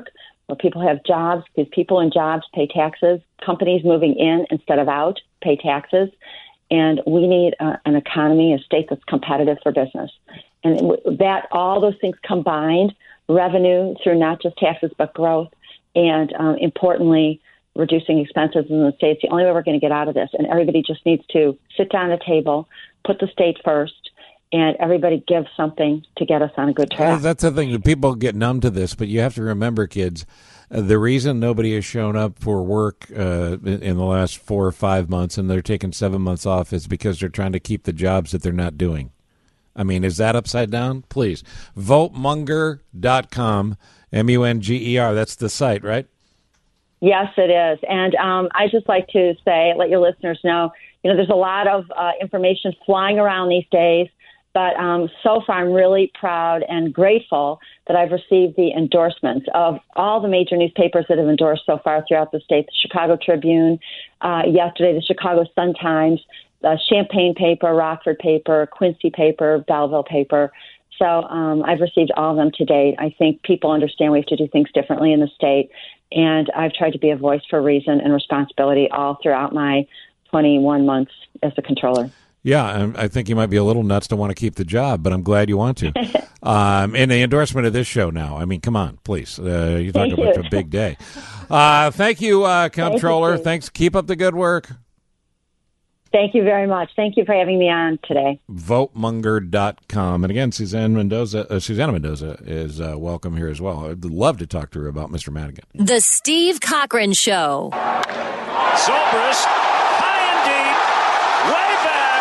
where people have jobs, because people in jobs pay taxes. Companies moving in instead of out pay taxes. And we need uh, an economy, a state that's competitive for business. And that, all those things combined, revenue through not just taxes but growth, and um, importantly, reducing expenses in the state, it's the only way we're going to get out of this. And everybody just needs to sit down at the table, put the state first, and everybody give something to get us on a good track. Well, that's the thing. People get numb to this, but you have to remember, kids, uh, the reason nobody has shown up for work uh, in, in the last four or five months, and they're taking seven months off, is because they're trying to keep the jobs that they're not doing. I mean, is that upside down? Please. vote munger dot com, M U N G E R. That's the site, right? Yes, it is. And um, I just like to say, let your listeners know, you know, there's a lot of uh, information flying around these days. But um, so far, I'm really proud and grateful that I've received the endorsements of all the major newspapers that have endorsed so far throughout the state. The Chicago Tribune, uh, yesterday, the Chicago Sun-Times, the Champaign paper, Rockford paper, Quincy paper, Belleville paper. So um, I've received all of them to date. I think people understand we have to do things differently in the state. And I've tried to be a voice for reason and responsibility all throughout my twenty-one months as the controller. Yeah, I think you might be a little nuts to want to keep the job, but I'm glad you want to. um, and the endorsement of this show now. I mean, come on, please. Uh, you're talking about you. a big day. Uh, thank you, uh, Comptroller. Thank you, Thanks. Keep up the good work. Thank you very much. Thank you for having me on today. vote munger dot com. And again, Suzanne Mendoza, uh, Susanna Mendoza is uh, welcome here as well. I'd love to talk to her about Mister Madigan. The Steve Cochran Show. Zobrist, high and deep, way back,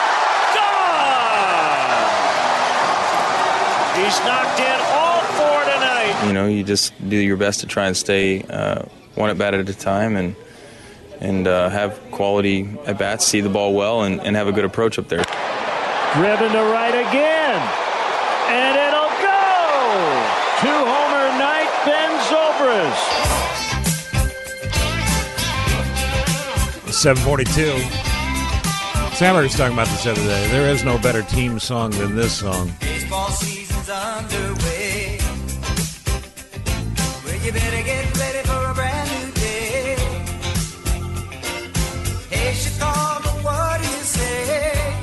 gone! He's knocked in all four tonight. You know, you just do your best to try and stay uh, one at bat at a time and and uh, have quality at bats, see the ball well, and, and have a good approach up there. Driven to right again, and it'll go! Two-homer night, Ben Zobrist. seven forty-two. Sammer was talking about this the other day. There is no better team song than this song. Baseball season's underway. Well, you better get ready for a brand new day. Hey, Chicago, what do you say?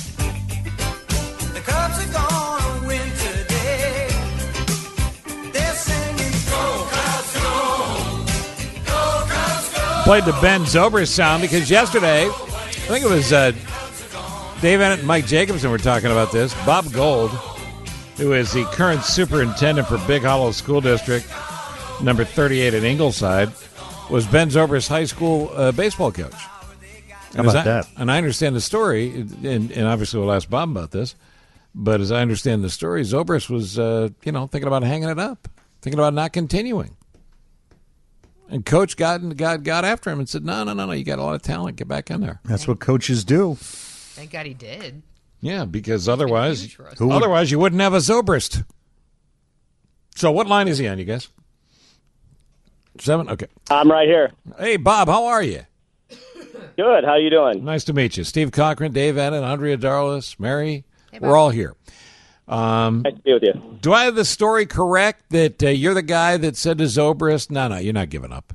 The Cubs are gonna win today. They're singing, Go Cubs, go! Go Cubs, go! Played the Ben Zobrist sound because yesterday, I think it was uh, Dave Ennett and Mike Jacobson were talking about this. Bob Gold, who is the current superintendent for Big Hollow School District, number thirty-eight at Ingleside, was Ben Zobrist's high school uh, baseball coach. How about I, that? And I understand the story, and, and obviously we'll ask Bob about this, but as I understand the story, Zobrist was, uh, you know, thinking about hanging it up, thinking about not continuing. And Coach got, got got after him and said, no, no, no, no, you got a lot of talent. Get back in there. That's what coaches do. Thank God he did. Yeah, because otherwise, Who would- otherwise you wouldn't have a Zobrist. So what line is he on, you guys? Seven? Okay. I'm right here. Hey, Bob, how are you? Good. How you doing? Nice to meet you. Steve Cochran, Dave Ennett, Andrea Darlis, Mary. We're all here. Um, nice to be with you. Do I have the story correct that uh, you're the guy that said to Zobrist, no, no, you're not giving up?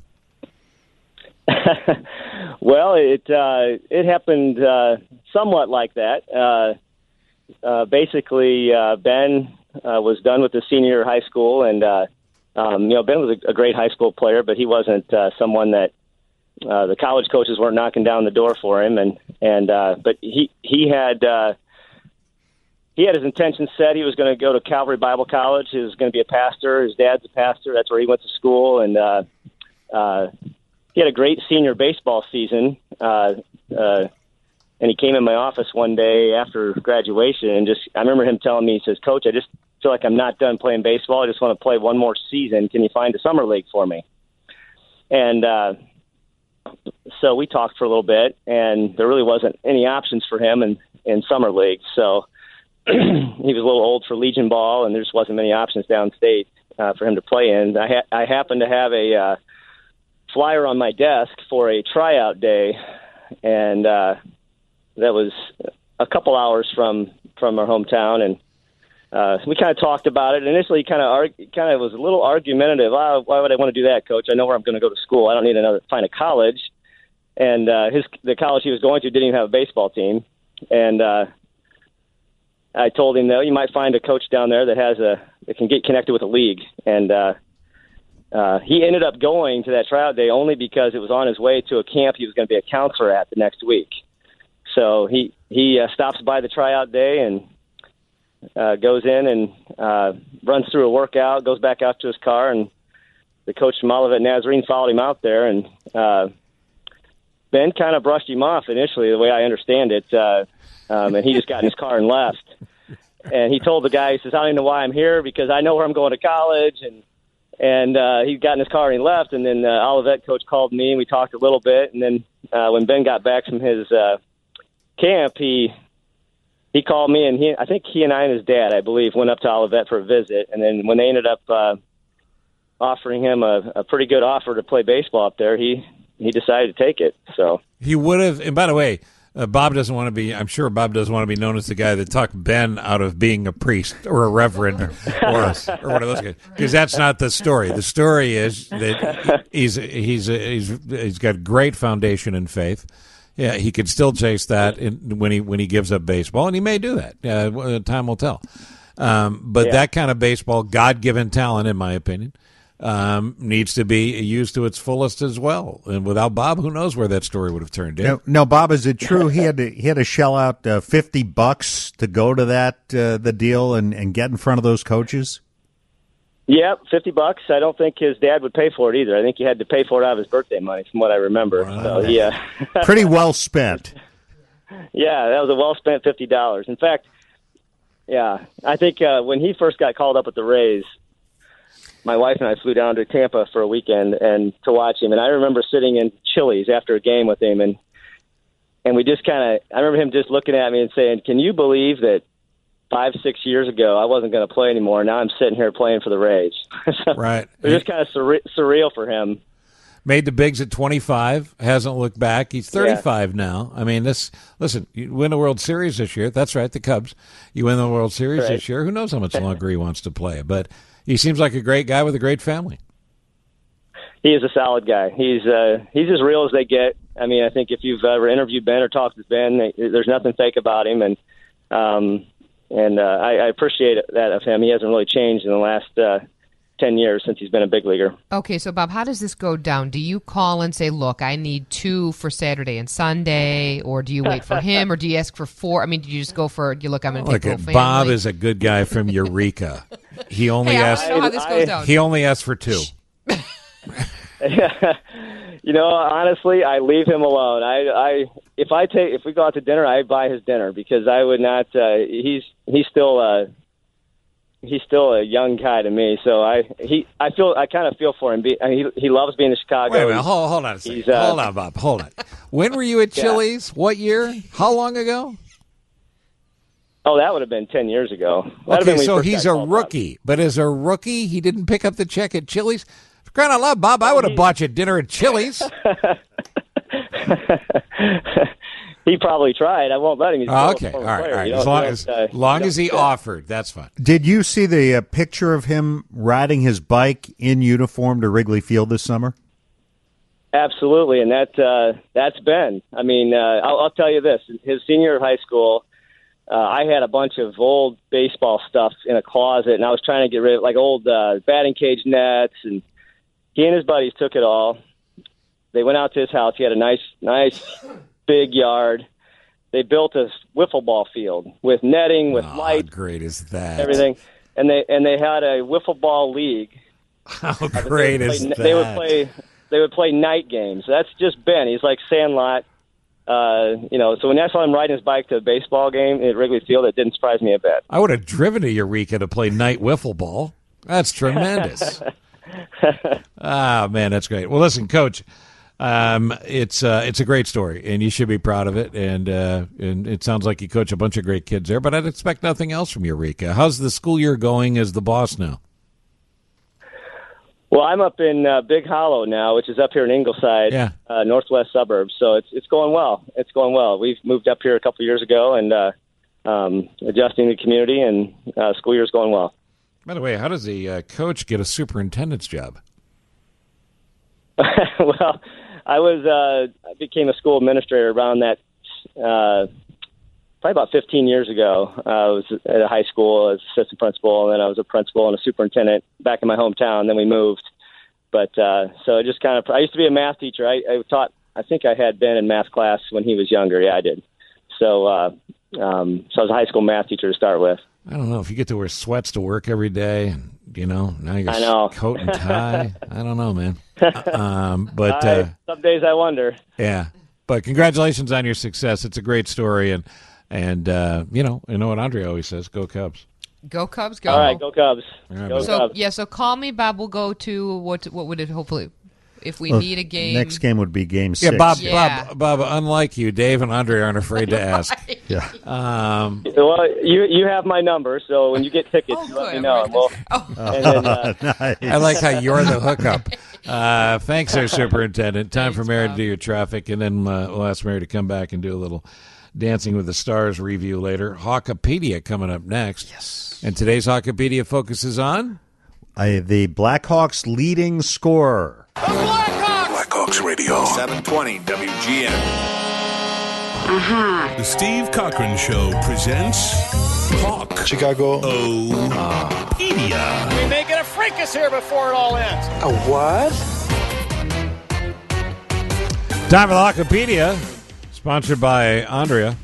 Well, it uh, it happened uh, somewhat like that. Uh, uh, basically, uh, Ben uh, was done with his senior year of high school, and uh, um, you know, Ben was a, a great high school player, but he wasn't uh, someone that uh, the college coaches weren't knocking down the door for him, and and uh, but he he had. Uh, He had his intentions set. He was going to go to Calvary Bible College. He was going to be a pastor. His dad's a pastor. That's where he went to school. And uh, uh, he had a great senior baseball season. Uh, uh, and he came in my office one day after graduation and just, I remember him telling me, he says, Coach, I just feel like I'm not done playing baseball. I just want to play one more season. Can you find a summer league for me? And uh, so we talked for a little bit, and there really wasn't any options for him in, in summer league. So he was a little old for Legion ball, and there just wasn't many options downstate uh, for him to play in. I, ha- I happened to have a uh, flyer on my desk for a tryout day, and uh, that was a couple hours from, from our hometown. And uh, we kind of talked about it. Initially, he kind of arg- kind of was a little argumentative. Oh, why would I want to do that, Coach? I know where I'm going to go to school. I don't need another find a college. And uh, his the college he was going to didn't even have a baseball team. And uh, I told him, no, you might find a coach down there that has a that can get connected with a league. And uh, uh, he ended up going to that tryout day only because it was on his way to a camp he was going to be a counselor at the next week. So he he uh, stops by the tryout day and uh, goes in and uh, runs through a workout, goes back out to his car, and the coach from Olivet Nazarene followed him out there. And uh, Ben kind of brushed him off initially, the way I understand it, uh, um, and he just got in his car and left. And he told the guy, he says, I don't even know why I'm here because I know where I'm going to college. And and uh, he got in his car and he left. And then uh, Olivet coach called me and we talked a little bit. And then uh, when Ben got back from his uh, camp, he he called me, and he I think he and I and his dad, I believe, went up to Olivet for a visit. And then when they ended up uh, offering him a, a pretty good offer to play baseball up there, he he decided to take it. So he would have. And by the way, uh, Bob doesn't want to be. I'm sure Bob doesn't want to be known as the guy that talked Ben out of being a priest or a reverend or or, or one of those guys, because that's not the story. The story is that he's he's he's he's got great foundation in faith. Yeah, he could still chase that in, when he when he gives up baseball, and he may do that. Uh, time will tell. Um, but Yeah. that kind of baseball, God-given talent, in my opinion, um, needs to be used to its fullest as well. And without Bob, who knows where that story would have turned in? No, no, Bob, is it true he had to he had to shell out uh, fifty bucks to go to that uh, the deal and, and get in front of those coaches? Yep, fifty bucks. I don't think his dad would pay for it either. I think he had to pay for it out of his birthday money, from what I remember. So yeah, Pretty well spent. yeah, that was a well spent fifty dollars. In fact, yeah, I think uh, when he first got called up with the Rays, my wife and I flew down to Tampa for a weekend and to watch him. And I remember sitting in Chili's after a game with him, and and we just kind of, I remember him just looking at me and saying, "Can you believe that five, six years ago I wasn't going to play anymore? Now I'm sitting here playing for the Rays." So Right. it was just kind of surre- surreal for him. Made the bigs at twenty-five, hasn't looked back. He's thirty-five now. I mean, this. Listen, you win the World Series this year. That's right, the Cubs. You win the World Series Right. this year. Who knows how much longer he wants to play? But he seems like a great guy with a great family. He is a solid guy. He's uh, he's as real as they get. I mean, I think if you've ever interviewed Ben or talked with Ben, there's nothing fake about him, and um, and uh, I, I appreciate that of him. He hasn't really changed in the last uh, ten years since he's been a big leaguer. Okay, so Bob, how does this go down? Do you call and say, look, I need two for Saturday and Sunday, or do you wait for him, or do you ask for four? I mean, do you just go for, you look, I'm going to take Look, the whole at Bob family? is a good guy from Eureka. He only Hey, I asked. wanna know how this goes down. He only asked for two. You know, honestly, I leave him alone. I, I, if I take, if we go out to dinner, I buy his dinner because I would not. Uh, he's he's still uh, he's still a young guy to me. So I he I feel I kind of feel for him. Be, I mean, he he loves being in Chicago. Wait a minute. He's- Hold, hold on a second. he's, uh, hold on, Bob. Hold on. When were you at Yeah. Chili's? What year? How long ago? Oh, that would have been ten years ago. That'd have been Okay, when he so first he's got a called up. rookie. But as a rookie, he didn't pick up the check at Chili's? For crying out loud, Bob, I would have bought you dinner at Chili's. He probably tried. I won't let him. He's Oh, still okay. a All former right. player. All right. You As don't- long you as, don't, uh, long you as he don't- offered, that's fine. Did you see the uh, picture of him riding his bike in uniform to Wrigley Field this summer? Absolutely, and that uh, that's Ben. I mean, uh, I'll, I'll tell you this: his senior year of high school, uh, I had a bunch of old baseball stuff in a closet, and I was trying to get rid of like old uh, batting cage nets, and he and his buddies took it all. They went out to his house. He had a nice, nice big yard. They built a wiffle ball field with netting, with How lights, great is that? everything, and they and they had a wiffle ball league. How Uh, that great they would is play, that? They would play. They would play night games. That's just Ben. He's like Sandlot. Uh, you know, so when I saw him riding his bike to a baseball game at Wrigley Field, it didn't surprise me a bit. I would have driven to Eureka to play night wiffle ball. That's tremendous. Ah, man, that's great. Well, listen, Coach, um, it's uh, it's a great story, and you should be proud of it. And uh, and it sounds like you coach a bunch of great kids there, but I'd expect nothing else from Eureka. How's the school year going as the boss now? Well, I'm up in uh, Big Hollow now, which is up here in Ingleside, Yeah. uh, northwest suburbs. So it's it's going well. It's going well. We've moved up here a couple years ago, and uh, um, adjusting the community, and uh, school year's going well. By the way, how does a uh, coach get a superintendent's job? Well, I was uh, I became a school administrator around that uh, probably about fifteen years ago. Uh, I was at a high school as assistant principal, and then I was a principal and a superintendent back in my hometown. Then we moved, but uh, so it just kind of I used to be a math teacher. I, I taught. I think I had Ben in math class when he was younger. Yeah, I did. So uh, um, so I was a high school math teacher to start with. I don't know if you get to wear sweats to work every day, and you know now you're I know. coat and tie. I don't know, man. Um, but uh, I, some days I wonder. Yeah, but congratulations on your success. It's a great story, and and uh, you know you know what Andre always says: "Go Cubs." Go Cubs, go. All right, go Cubs. right, go So Cubs. yeah, so call me, Bob. We'll go to what? What would it hopefully? If we Well, need a game, Next game would be game six. Yeah, Bob. Yeah. Bob. Bob. Unlike you, Dave and Andre aren't afraid to ask. Yeah. Um, Well, you you have my number, so when you get tickets, Oh, you let good. me know. and we'll- and then, uh, Nice. I like how you're the hookup. Uh, thanks, our superintendent. Time for Mary to do your traffic, and then uh, we'll ask Mary to come back and do a little Dancing with the Stars review later. Hawkopedia coming up next. Yes. And today's Hawkopedia focuses on I, the Blackhawks leading scorer. Blackhawks Radio. seven twenty W G N. Uh-huh. The Steve Cochran Show presents Hawk Chicago. Pedia. We may get a fracas here before it all ends. A what? Time for the Hawkopedia, sponsored by Andrea.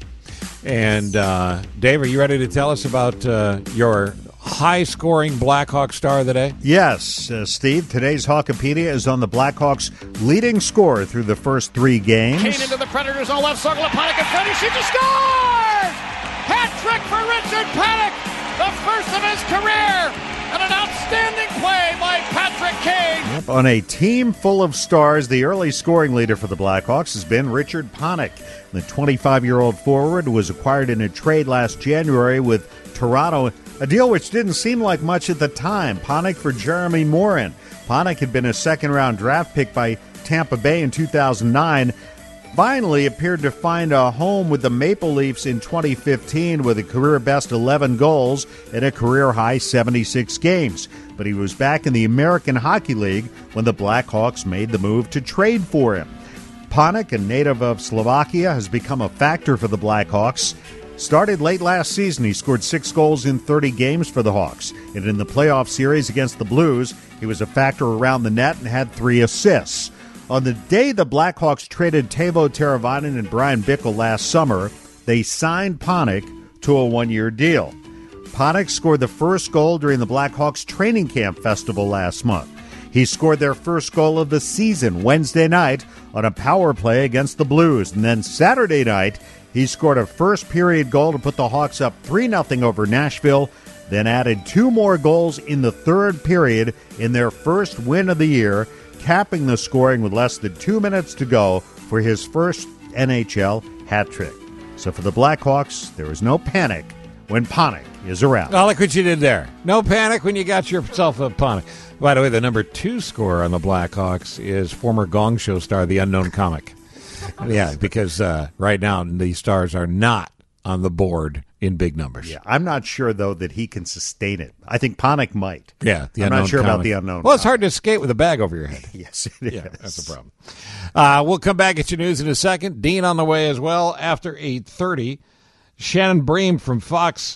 And uh, Dave, are you ready to tell us about uh, your high-scoring Blackhawk star of the day? Yes, uh, Steve. Today's Hawkopedia is on the Blackhawks leading scorer through the first three games. Kane into the Predators on left circle. Panik in front. He shoots. He scores! Hat trick for Richard Panik, the first of his career, and an outstanding play by Patrick Kane. Yep, on a team full of stars, the early scoring leader for the Blackhawks has been Richard Panik. The twenty-five-year-old forward was acquired in a trade last January with Toronto, a deal which didn't seem like much at the time. Panik for Jeremy Morin. Panik had been a second-round draft pick by Tampa Bay in two thousand nine. Finally appeared to find a home with the Maple Leafs in twenty fifteen with a career-best eleven goals in a career-high seventy-six games. But he was back in the American Hockey League when the Blackhawks made the move to trade for him. Panik, a native of Slovakia, has become a factor for the Blackhawks. Started late last season, he scored six goals in thirty games for the Hawks. And in the playoff series against the Blues, he was a factor around the net and had three assists. On the day the Blackhawks traded Teuvo Teravainen and Brian Bickle last summer, they signed Panik to a one-year deal. Panik scored the first goal during the Blackhawks training camp festival last month. He scored their first goal of the season Wednesday night on a power play against the Blues. And then Saturday night, he scored a first-period goal to put the Hawks up three nothing over Nashville, then added two more goals in the third period in their first win of the year, capping the scoring with less than two minutes to go for his first N H L hat trick. So for the Blackhawks, there is no panic when Panik is around. I like what you did there. No panic when you got yourself a Panik. By the way, the number two scorer on the Blackhawks is former Gong Show star, the Unknown Comic. Yeah, because uh, right now the stars are not on the board in big numbers. Yeah, I'm not sure, though, that he can sustain it. I think Panik might. Yeah, the I'm unknown not sure comic. about the unknown. Well, it's hard to skate with a bag over your head. Yes, it yeah, is. that's the problem. Uh, we'll come back at your news in a second. Dean on the way as well after eight thirty. Shannon Bream from Fox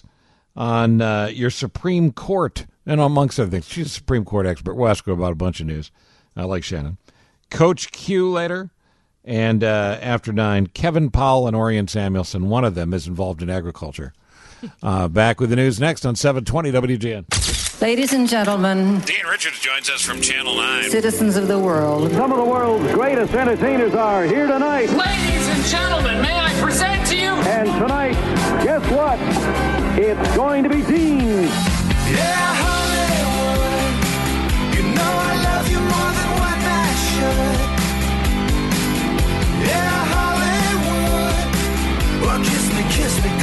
on uh, your Supreme Court, and amongst other things. She's a Supreme Court expert. We'll ask her about a bunch of news. I like Shannon. Coach Q later. And uh, after nine, Kevin Powell and Orion Samuelson. One of them is involved in agriculture. Uh, back with the news next on seven twenty W G N. Ladies and gentlemen, Dean Richards joins us from Channel nine. citizens of the world, Some of the world's greatest entertainers are here tonight. Ladies and gentlemen, may I present to you? And tonight, guess what? It's going to be Dean. Yeah, Hollywood, you know I love you more than what I should. Yeah, Hollywood, well, kiss me, kiss me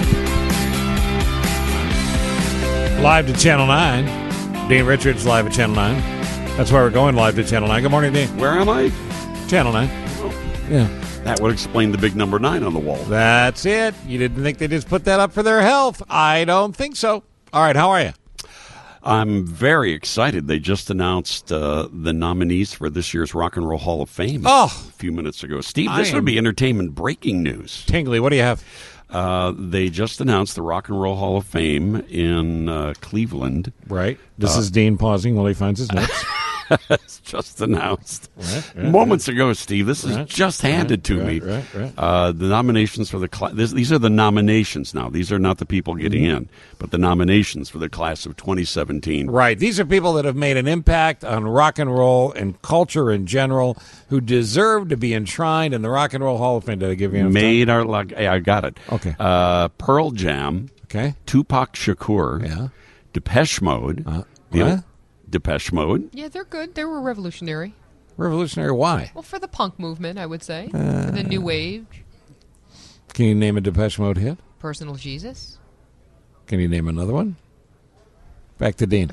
good. Live to Channel nine. Dean Richards live at Channel nine. That's why we're going live to Channel nine. Good morning, Dean. Where am I? Channel nine. Yeah. That would explain the big number nine on the wall. That's it. You didn't think they just put that up for their health? I don't think so. All right, how are you? I'm very excited. They just announced uh, the nominees for this year's Rock and Roll Hall of Fame oh, a few minutes ago. Steve, I this am... would be entertainment breaking news. Tingley, what do you have? Uh, they just announced the Rock and Roll Hall of Fame in uh, Cleveland. Right. This uh, is Dean pausing while he finds his notes. It's just announced right, right, moments right. ago, Steve. This is right, just handed right, to right, me. Right, right. Uh, the nominations for the cl- this, these are the nominations now. These are not the people getting mm-hmm. in, but the nominations for the class of twenty seventeen. Right. These are people that have made an impact on rock and roll and culture in general, who deserve to be enshrined in the Rock and Roll Hall of Fame. Did I give you enough Made time? our luck. Hey, I got it. Okay. Uh, Pearl Jam. Okay. Tupac Shakur. Yeah. Depeche Mode. Uh, the what? Depeche Mode. Yeah, they're good. They were revolutionary. Revolutionary? Why? Well, for the punk movement, I would say. Uh, for the new wave. Can you name a Depeche Mode hit? Personal Jesus. Can you name another one? Back to Dean.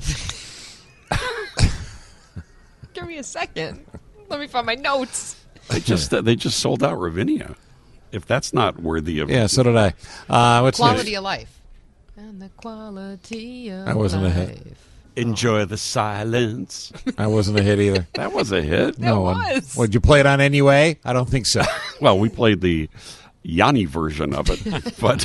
Give me a second. Let me find my notes. They just uh, they just sold out Ravinia. If that's not worthy of yeah, so did I. Uh, what's quality next? of life. And the quality of That wasn't life. a hit. Enjoy the silence. That wasn't a hit either. That was a hit. No one. was. Would you play it on N U A? I don't think so. Well, we played the Yanni version of it, but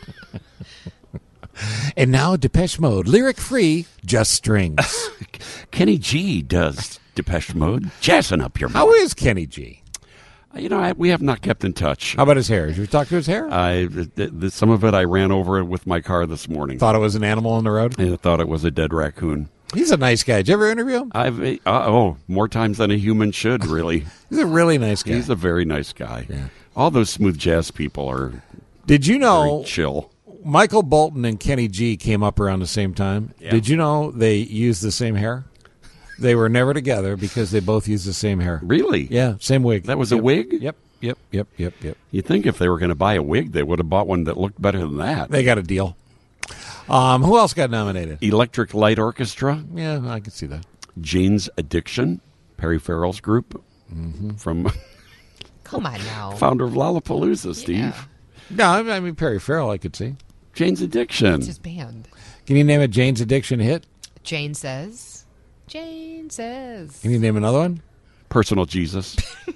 and now Depeche Mode, lyric free, just strings. Kenny G does Depeche Mode, jazzing up your mouth. How is Kenny G? You know, I, we have not kept in touch. How about his hair? Did you talk to his hair? I th- th- some of it I ran over with my car this morning. Thought it was an animal on the road? I thought it was a dead raccoon. He's a nice guy. Did you ever interview him? I've uh, oh more times than a human should. Really, he's a really nice guy. He's a very nice guy. Yeah. All those smooth jazz people are. Did you know? Very chill. Michael Bolton and Kenny G came up around the same time. Yeah. Did you know they used the same hair? They were never together because they both used the same hair. Really? Yeah, same wig. That was yep. a wig? Yep, yep, yep, yep, yep. You'd think if they were going to buy a wig, they would have bought one that looked better than that. They got a deal. Um, who else got nominated? Electric Light Orchestra. Yeah, I can see that. Jane's Addiction, Perry Farrell's group, mm-hmm. from Come on now. founder of Lollapalooza, Steve. Yeah. No, I mean Perry Farrell. I could see Jane's Addiction. It's his band. Can you name a Jane's Addiction hit? Jane says. Jane says. Can you name another one? Personal Jesus.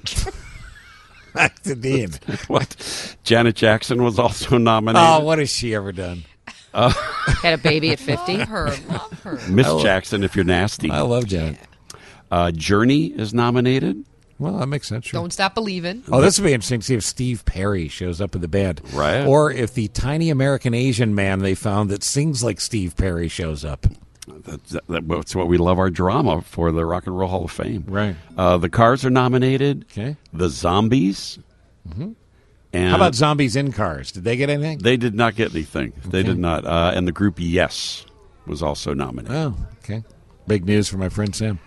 Back to Dean. What? Janet Jackson was also nominated. Oh, what has she ever done? Uh, Had a baby at fifty. Love her. Love her. Miss love, Jackson, if you're nasty. I love Janet. Uh, Journey is nominated. Well, that makes sense. Sure. Don't Stop Believing. Oh, this would be interesting to see if Steve Perry shows up in the band. Right. Or if the tiny American Asian man they found that sings like Steve Perry shows up. That's, that, that's what we love our drama for the Rock and Roll Hall of Fame. Right. Uh, the Cars are nominated. Okay. The Zombies. Mm-hmm. And how about Zombies in Cars? Did they get anything? They did not get anything. They Okay. did not. Uh, and the group Yes was also nominated. Oh, okay. Big news for my friend Sam.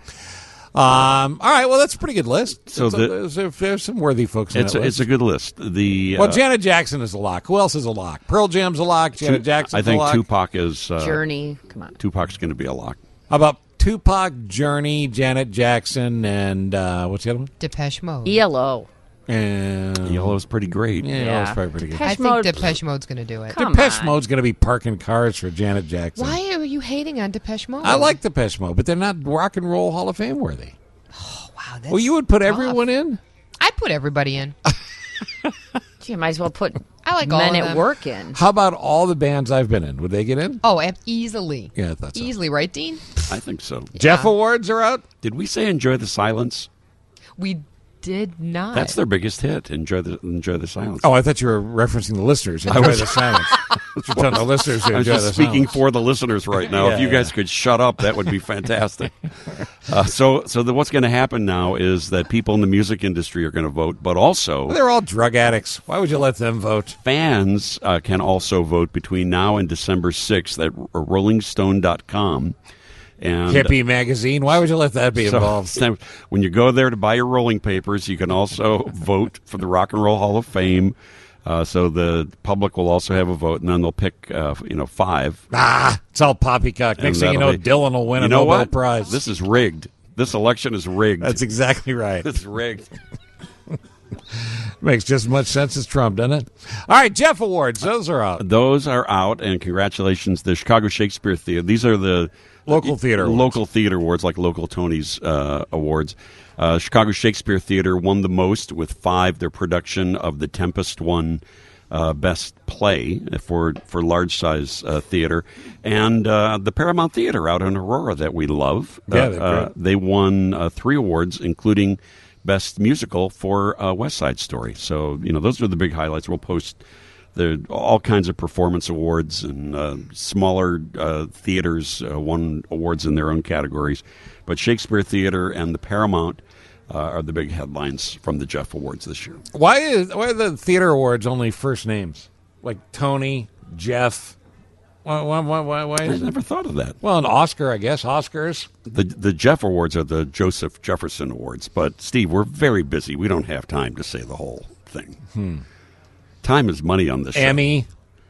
Um, all right, well, that's a pretty good list. So It's a- the- there's, a- there's some worthy folks in It's that a, list. it's a good list. The Well, uh, Janet Jackson is a lock. Who else is a lock? Pearl Jam's a lock. Janet Tu- Jackson's I think a lock. Tupac is uh, Journey. Come on. Tupac's going to be a lock. How about Tupac, Journey, Janet Jackson, and uh, what's the other one? Depeche Mode. E L O. And Yellow's pretty great. yeah, Yeah. that's probably pretty good. I Depeche think Mode. Depeche Mode's going to do it. Come Depeche on. Mode's going to be parking cars for Janet Jackson. Why are you hating on Depeche Mode? I like Depeche Mode, but they're not Rock and Roll Hall of Fame worthy. Wow, that's Well, you would put tough. everyone in? I'd put everybody in. Gee, you might as well put I like all men of at them. work in. How about all the bands I've been in? Would they get in? Oh, ab- easily. Yeah, I thought so. Easily, right, Dean? I think so. Jeff Awards are out? Did we say Enjoy the Silence? We did not. That's their biggest hit. Enjoy the Enjoy the Silence. Oh, I thought you were referencing the listeners. Enjoy was- the silence. You're telling the listeners to I was enjoy just the speaking silence. for the listeners right now. Yeah, if you guys yeah. could shut up, that would be fantastic. uh, so, so the, what's going to happen now is that people in the music industry are going to vote, but also Well, they're all drug addicts. Why would you let them vote? fans uh, can also vote between now and December sixth at rolling stone dot com. And Hippie magazine. Why would you let that be So, involved? when you go there to buy your rolling papers, you can also vote for the Rock and Roll Hall of Fame. Uh, so the public will also have a vote, and then they'll pick, uh, you know, five. Ah, it's all poppycock. And Next thing you know, that'll be- Dylan will win you a know Nobel what? Prize. This is rigged. This election is rigged. That's exactly right. It's rigged. Makes just as much sense as Trump, doesn't it? All right, Jeff Awards. Those are out. Those are out, and congratulations, the Chicago Shakespeare Theater. These are the local theater awards. local theater awards, like local Tony's uh, awards. Uh, Chicago Shakespeare Theater won the most with five. Their production of The Tempest won uh, best play for for large size uh, theater, and uh, the Paramount Theater out in Aurora that we love. Yeah, uh, they're uh, great. they won uh, three awards, including Best Musical for uh, West Side Story. So, you know, those are the big highlights. We'll post the all kinds of performance awards, and uh, smaller uh, theaters uh, won awards in their own categories. But Shakespeare Theater and the Paramount uh, are the big headlines from the Jeff Awards this year. Why is why are the theater awards only first names? Like Tony, Jeff. Why? Why? Why? Why? why I is never thought of that. Well, an Oscar, I guess. Oscars. The the Jeff Awards are the Joseph Jefferson Awards. But, Steve, we're very busy. We don't have time to say the whole thing. Hmm. Time is money on this show. Emmy.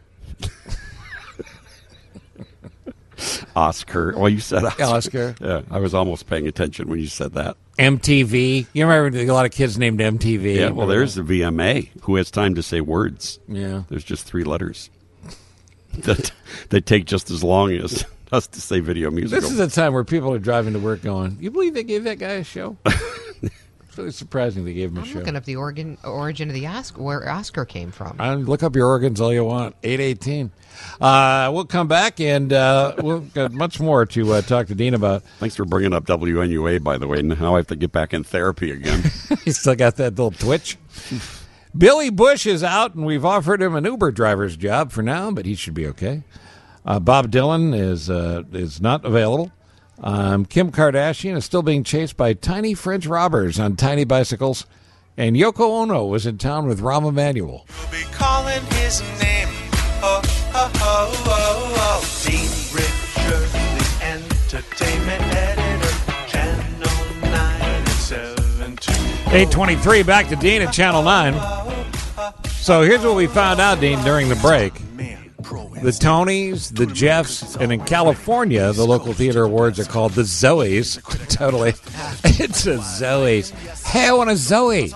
Oscar. Well, you said Oscar. Oscar. Yeah, I was almost paying attention when you said that. M T V. You remember a lot of kids named M T V. Yeah, well, there's the V M A. Who has time to say words? Yeah. There's just three letters. that They take just as long as us to say video musical. This is a time where people are driving to work going, you believe they gave that guy a show? It's really surprising they gave him a I'm show. looking up the origin origin of the Oscar, where Oscar came from. Uh, look up your organs all you want. eight eighteen. Uh, we'll come back, and uh, we'll got much more to uh, talk to Dean about. Thanks for bringing up W N U A, by the way. Now I have to get back in therapy again. He's still got that little twitch. Billy Bush is out, and we've offered him an Uber driver's job for now, but he should be okay. Uh, Bob Dylan is uh, is not available. Um, Kim Kardashian is still being chased by tiny French robbers on tiny bicycles. And Yoko Ono was in town with Rahm Emanuel. We'll be calling his name. Oh, oh, oh, oh, oh. Dean Richards, the entertainment editor. Channel nine and seven two. eight twenty-three, back to Dean at Channel nine. So here's what we found out, Dean, during the break. The Tonys, the Jeffs, and in California, the local theater awards are called the Zoes. Totally. It's a Zoes. Hey, I want a Zoe.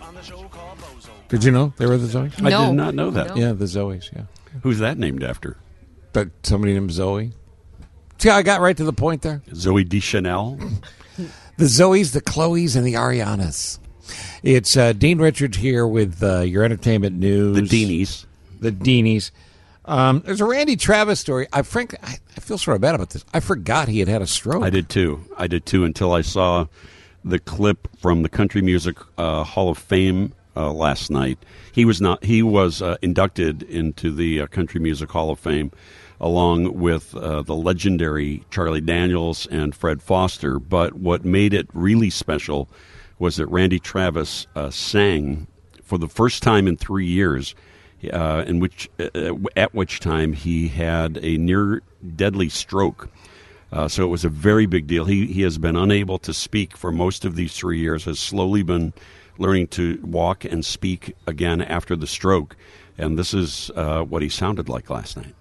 Did you know they were the Zoes? I No. did not know that. No. Yeah, the Zoes, yeah. Who's that named after? But somebody named Zoe. See how I got right to the point there? Zoe Deschanel? The Zoes, the Chloes, and the Arianas. It's uh, Dean Richards here with uh, your entertainment news. The Deanies. The Deanies. Um, there's a Randy Travis story. I frankly, I, I feel sort of bad about this. I forgot he had had a stroke. I did too. I did too until I saw the clip from the Country Music uh, Hall of Fame uh, last night. He was not. He was uh, inducted into the uh, Country Music Hall of Fame along with uh, the legendary Charlie Daniels and Fred Foster. But what made it really special was that Randy Travis uh, sang for the first time in three years. Uh, in which, uh, at which time he had a near deadly stroke. Uh, so it was a very big deal. He he has been unable to speak for most of these three years. Has slowly been learning to walk and speak again after the stroke. And this is uh, what he sounded like last night.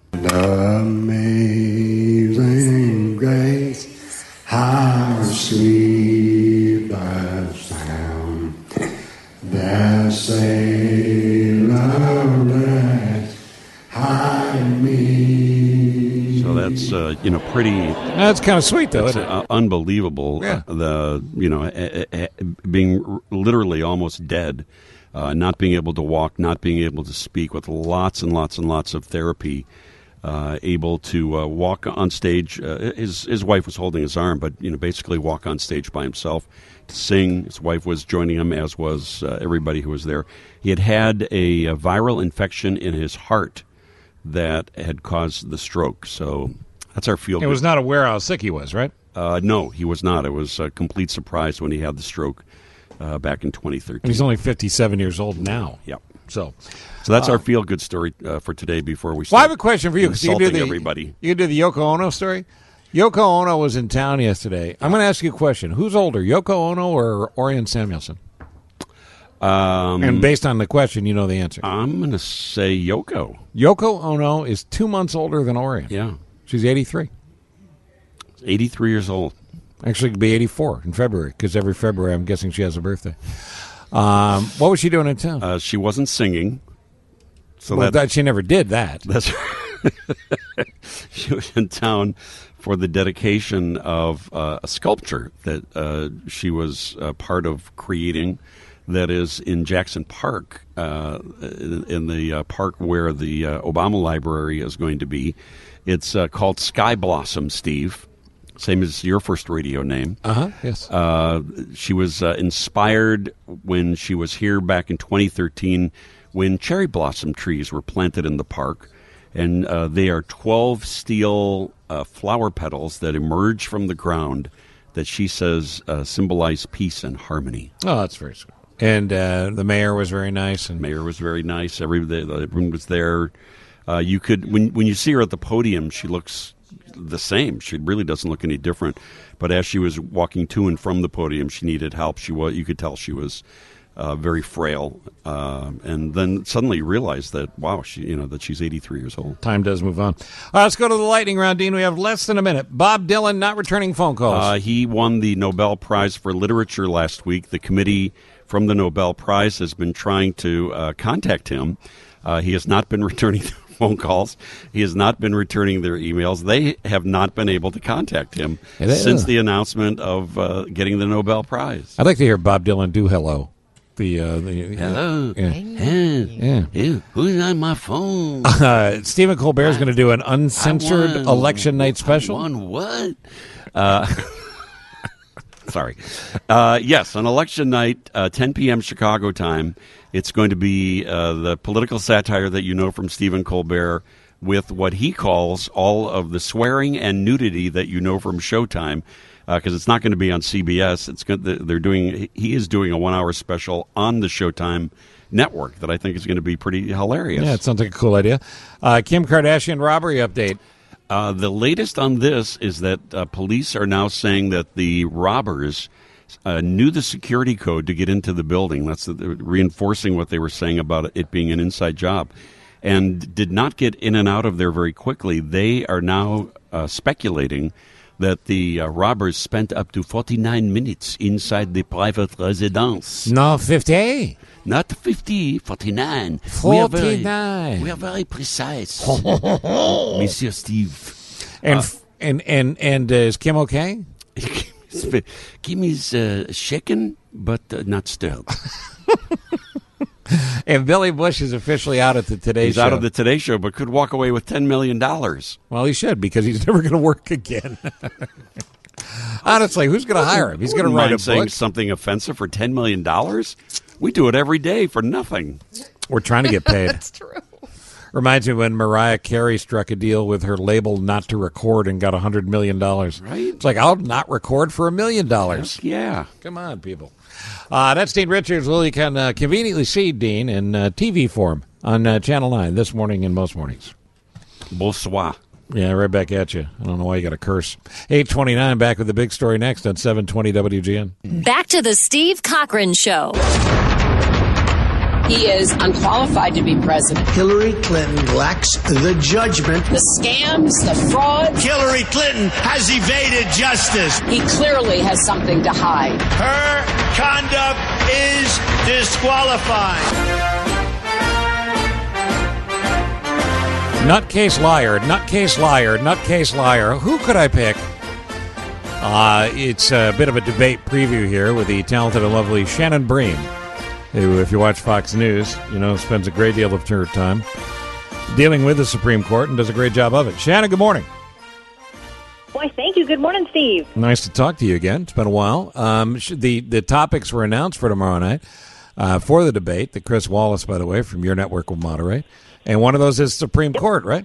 Amazing grace, how sweet the sound that saved a wretch like me. So that's uh, you know pretty. That's kind of sweet, though, It's isn't it? uh, unbelievable. Yeah. Uh, the you know uh, uh, being r- literally almost dead, uh, not being able to walk, not being able to speak, with lots and lots and lots of therapy. Uh, able to uh, walk on stage. Uh, his his wife was holding his arm, but you know, basically walk on stage by himself to sing. His wife was joining him, as was uh, everybody who was there. He had had a, a viral infection in his heart that had caused the stroke. So that's our feel. He was not aware how sick he was, right? Uh, no, he was not. It was a complete surprise when he had the stroke uh, back in twenty thirteen. And he's only fifty-seven years old now. Yep. So, so that's uh, our feel-good story uh, for today. Before we start, well, I have a question for you. 'Cause you can do insulting the, everybody. You can do the Yoko Ono story. Yoko Ono was in town yesterday. I'm going to ask you a question. Who's older, Yoko Ono or Orion Samuelson? Um, And based on the question, you know the answer. I'm going to say Yoko. Yoko Ono is two months older than Orion. Yeah. She's eighty-three. eighty-three years old. Actually, it could be eighty-four in February, because every February I'm guessing she has a birthday. Um, what was she doing in town? Uh, she wasn't singing. So well, that, that she never did that. That's she was in town for the dedication of uh, a sculpture that uh, she was uh, part of creating. That is in Jackson Park, uh, in, in the uh, park where the uh, Obama Library is going to be. It's uh, called Sky Blossom, Steve. Same as your first radio name. Uh-huh, yes. Uh, she was uh, inspired when she was here back in twenty thirteen when cherry blossom trees were planted in the park. And uh, they are twelve steel uh, flower petals that emerge from the ground that she says uh, symbolize peace and harmony. Oh, that's very sweet. And uh, the mayor was very nice. And mayor was very nice. Every, everyone was there. Uh, you could when when you see her at the podium, she looks the same. She really doesn't look any different. But as she was walking to and from the podium, she needed help. She was, you could tell she was uh, very frail. Uh, and then suddenly realized that, wow, she, you know, that she's eighty-three years old. Time does move on. All right, let's go to the lightning round, Dean. We have less than a minute. Bob Dylan not returning phone calls. Uh, he won the Nobel Prize for Literature last week. The committee from the Nobel Prize has been trying to uh, contact him. Uh, he has not been returning phone calls. He has not been returning their emails. They have not been able to contact him Yeah, since the announcement of uh, getting the Nobel Prize. I'd like to hear Bob Dylan do hello. The, uh, the Hello. Yeah. Hey, Yeah. hey, who's on my phone? Uh, Stephen Colbert is going to do an uncensored I won- election night special. I won what? Uh, sorry. Uh, yes, on election night, uh, ten p.m. Chicago time. It's going to be uh, the political satire that you know from Stephen Colbert with what he calls all of the swearing and nudity that you know from Showtime, because uh, it's not going to be on C B S. It's good. They're doing. He is doing a one-hour special on the Showtime network that I think is going to be pretty hilarious. Yeah, it sounds like a cool idea. Uh, Kim Kardashian robbery update. Uh, the latest on this is that uh, police are now saying that the robbers uh, knew the security code to get into the building. That's the, reinforcing what they were saying about it being an inside job, and did not get in and out of there very quickly. They are now uh, speculating that the uh, robbers spent up to forty-nine minutes inside the private residence. No, fifty. Not fifty, forty-nine. forty-nine. We are very, we are very precise, Monsieur Steve. And Uh, and and and uh, is Kim okay? Kim is uh, shaken, but uh, not stirred. And Billy Bush is officially out at the Today He's Show. out of the Today Show, but could walk away with ten million dollars. Well, he should, because he's never going to work again. Honestly, who's going to hire him? He's going to write a saying book. something offensive for ten million dollars? We do it every day for nothing. We're trying to get paid. That's true. Reminds me when Mariah Carey struck a deal with her label not to record and got one hundred million dollars. Right. It's like, I'll not record for a million dollars. Yeah. Come on, people. Uh, that's Dean Richards. Well, you can uh, conveniently see Dean in uh, T V form on uh, Channel nine this morning and most mornings. Bonsoir. Yeah, right back at you. I don't know why you got to curse. eight twenty-nine, back with the big story next on seven twenty W G N. Back to the Steve Cochran Show. He is unqualified to be president. Hillary Clinton lacks the judgment. The scams, the frauds. Hillary Clinton has evaded justice. He clearly has something to hide. Her conduct is disqualified. Nutcase liar, nutcase liar, nutcase liar. Who could I pick? Uh, it's a bit of a debate preview here with the talented and lovely Shannon Bream, who, if you watch Fox News, you know, spends a great deal of her time dealing with the Supreme Court and does a great job of it. Shannon, good morning. Why, thank you. Good morning, Steve. Nice to talk to you again. It's been a while. Um, the, the topics were announced for tomorrow night uh, for the debate that Chris Wallace, by the way, from your network will moderate. And one of those is Supreme Court, right?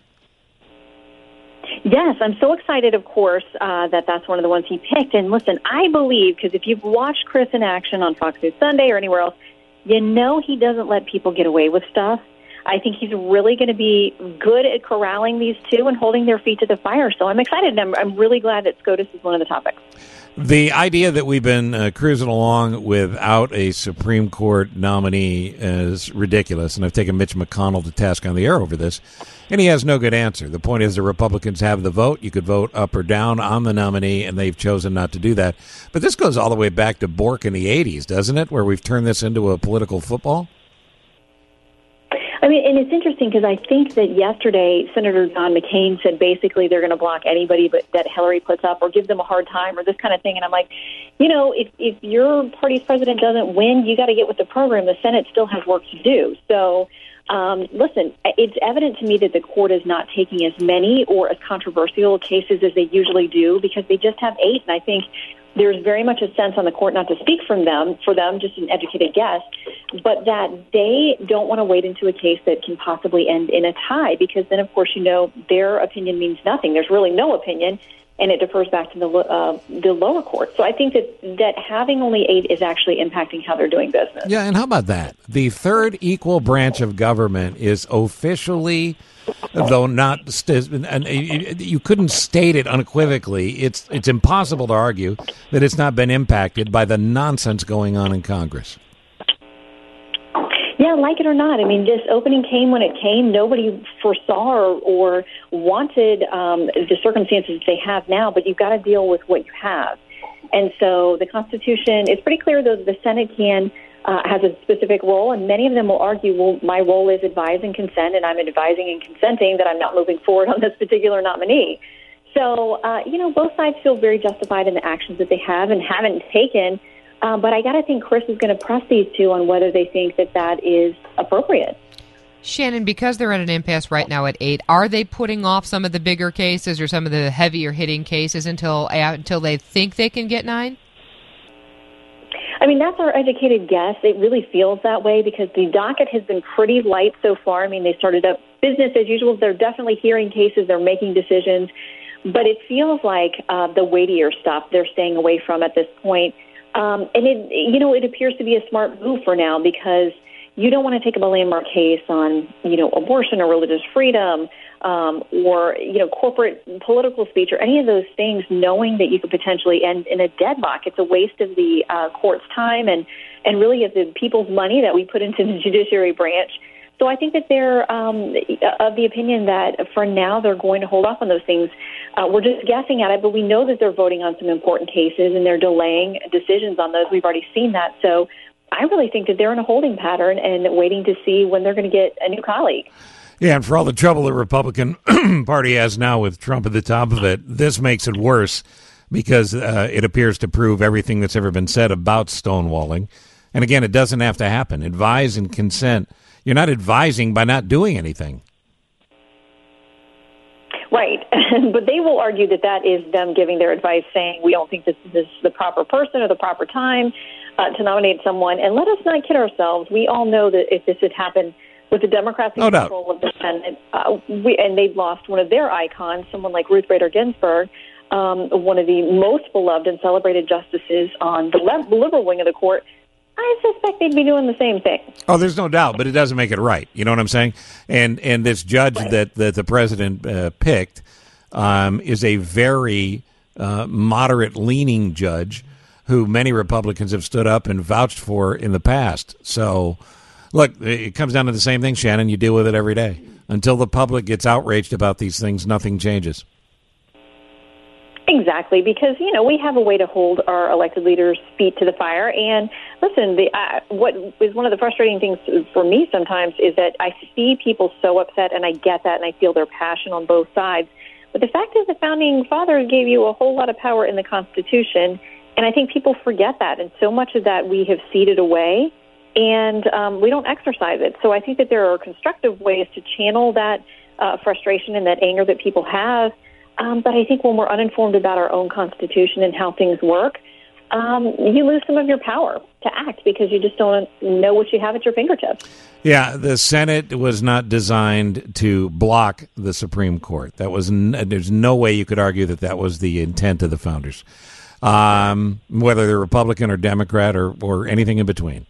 Yes, I'm so excited, of course, uh, that that's one of the ones he picked. And listen, I believe, because if you've watched Chris in action on Fox News Sunday or anywhere else, you know he doesn't let people get away with stuff. I think he's really going to be good at corralling these two and holding their feet to the fire. So I'm excited, and I'm, I'm really glad that SCOTUS is one of the topics. The idea that we've been uh, cruising along without a Supreme Court nominee is ridiculous, and I've taken Mitch McConnell to task on the air over this, and he has no good answer. The point is the Republicans have the vote. You could vote up or down on the nominee, and they've chosen not to do that. But this goes all the way back to Bork in the eighties, doesn't it, where we've turned this into a political football? I mean, and it's interesting because I think that yesterday Senator John McCain said basically they're going to block anybody but that Hillary puts up or give them a hard time or this kind of thing. And I'm like, you know, if, if your party's president doesn't win, you got to get with the program. The Senate still has work to do. So, um, listen, it's evident to me that the court is not taking as many or as controversial cases as they usually do because they just have eight. And I think there's very much a sense on the court, not to speak from them, for them, just an educated guess, but that they don't want to wade into a case that can possibly end in a tie because then, of course, you know, their opinion means nothing. There's really no opinion, and it defers back to the uh, the lower court. So I think that, that having only eight is actually impacting how they're doing business. Yeah, and how about that? The third equal branch of government is officially, though not, st- and you couldn't state it unequivocally, it's it's impossible to argue that it's not been impacted by the nonsense going on in Congress. Yeah, like it or not. I mean, this opening came when it came. Nobody foresaw or, or wanted um, the circumstances they have now, but you've got to deal with what you have. And so the Constitution, it's pretty clear, though, that the Senate can uh, has a specific role, and many of them will argue, well, my role is advise and consent, and I'm advising and consenting that I'm not moving forward on this particular nominee. So, uh, you know, both sides feel very justified in the actions that they have and haven't taken. Uh, but I got to think Chris is going to press these two on whether they think that that is appropriate. Shannon, because they're at an impasse right now at eight, are they putting off some of the bigger cases or some of the heavier hitting cases until uh, until they think they can get nine? I mean, that's our educated guess. It really feels that way because the docket has been pretty light so far. I mean, they started up business as usual. They're definitely hearing cases. They're making decisions. But it feels like uh, the weightier stuff they're staying away from at this point. Um, and, it, you know, it appears to be a smart move for now because you don't want to take up a landmark case on, you know, abortion or religious freedom um, or, you know, corporate political speech or any of those things, knowing that you could potentially end in a deadlock. It's a waste of the uh, court's time and, and really of the people's money that we put into the judiciary branch. So I think that they're um, of the opinion that for now they're going to hold off on those things. Uh, we're just guessing at it, but we know that they're voting on some important cases and they're delaying decisions on those. We've already seen that. So I really think that they're in a holding pattern and waiting to see when they're going to get a new colleague. Yeah, and for all the trouble the Republican Party has now with Trump at the top of it, this makes it worse because uh, it appears to prove everything that's ever been said about stonewalling. And again, it doesn't have to happen. Advise and consent. You're not advising by not doing anything. Right. But they will argue that that is them giving their advice, saying we don't think this is the proper person or the proper time uh, to nominate someone. And let us not kid ourselves. We all know that if this had happened with the Democrats in no control of the Senate, uh, we, and they'd lost one of their icons, someone like Ruth Bader Ginsburg, um, one of the most beloved and celebrated justices on the le- liberal wing of the court, I suspect they'd be doing the same thing. Oh, there's no doubt, but it doesn't make it right. You know what I'm saying? And and this judge right. that, that the president uh, picked um, is a very uh, moderate-leaning judge who many Republicans have stood up and vouched for in the past. So, look, it comes down to the same thing, Shannon. You deal with it every day. Until the public gets outraged about these things, nothing changes. Exactly, because, you know, we have a way to hold our elected leaders' feet to the fire. And listen, the, uh, what is one of the frustrating things for me sometimes is that I see people so upset, and I get that, and I feel their passion on both sides. But the fact is the Founding Fathers gave you a whole lot of power in the Constitution, and I think people forget that. And so much of that we have ceded away, and um, we don't exercise it. So I think that there are constructive ways to channel that uh, frustration and that anger that people have. Um, but I think when we're uninformed about our own Constitution and how things work, um, you lose some of your power to act because you just don't know what you have at your fingertips. Yeah, the Senate was not designed to block the Supreme Court. That was n- there's no way you could argue that that was the intent of the founders, um, whether they're Republican or Democrat or, or anything in between.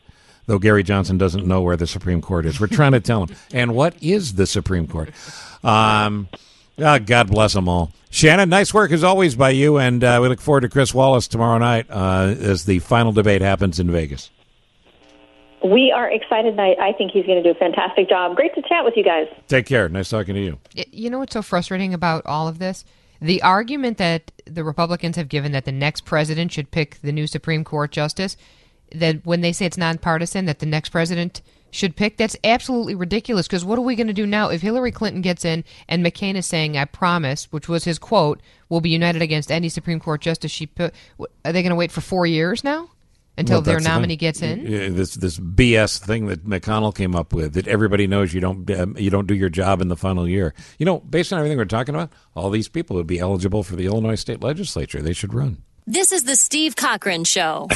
though Gary Johnson doesn't know where the Supreme Court is. We're trying to tell him. And what is the Supreme Court? Um, oh, God bless them all. Shannon, nice work as always by you, and uh, we look forward to Chris Wallace tomorrow night uh, as the final debate happens in Vegas. We are excited, and I, I think he's going to do a fantastic job. Great to chat with you guys. Take care. Nice talking to you. You know what's so frustrating about all of this? The argument that the Republicans have given that the next president should pick the new Supreme Court justice, that when they say it's nonpartisan, that the next president should pick, that's absolutely ridiculous, because what are we going to do now if Hillary Clinton gets in and McCain is saying, I promise, which was his quote, will be united against any Supreme Court justice she put, are they going to wait for four years now? Until well, their the nominee thing. gets in. Yeah, this this B S thing that McConnell came up with, that everybody knows you don't um, you don't do your job in the final year. You know, based on everything we're talking about, all these people would be eligible for the Illinois State Legislature. They should run. This is the Steve Cochran Show.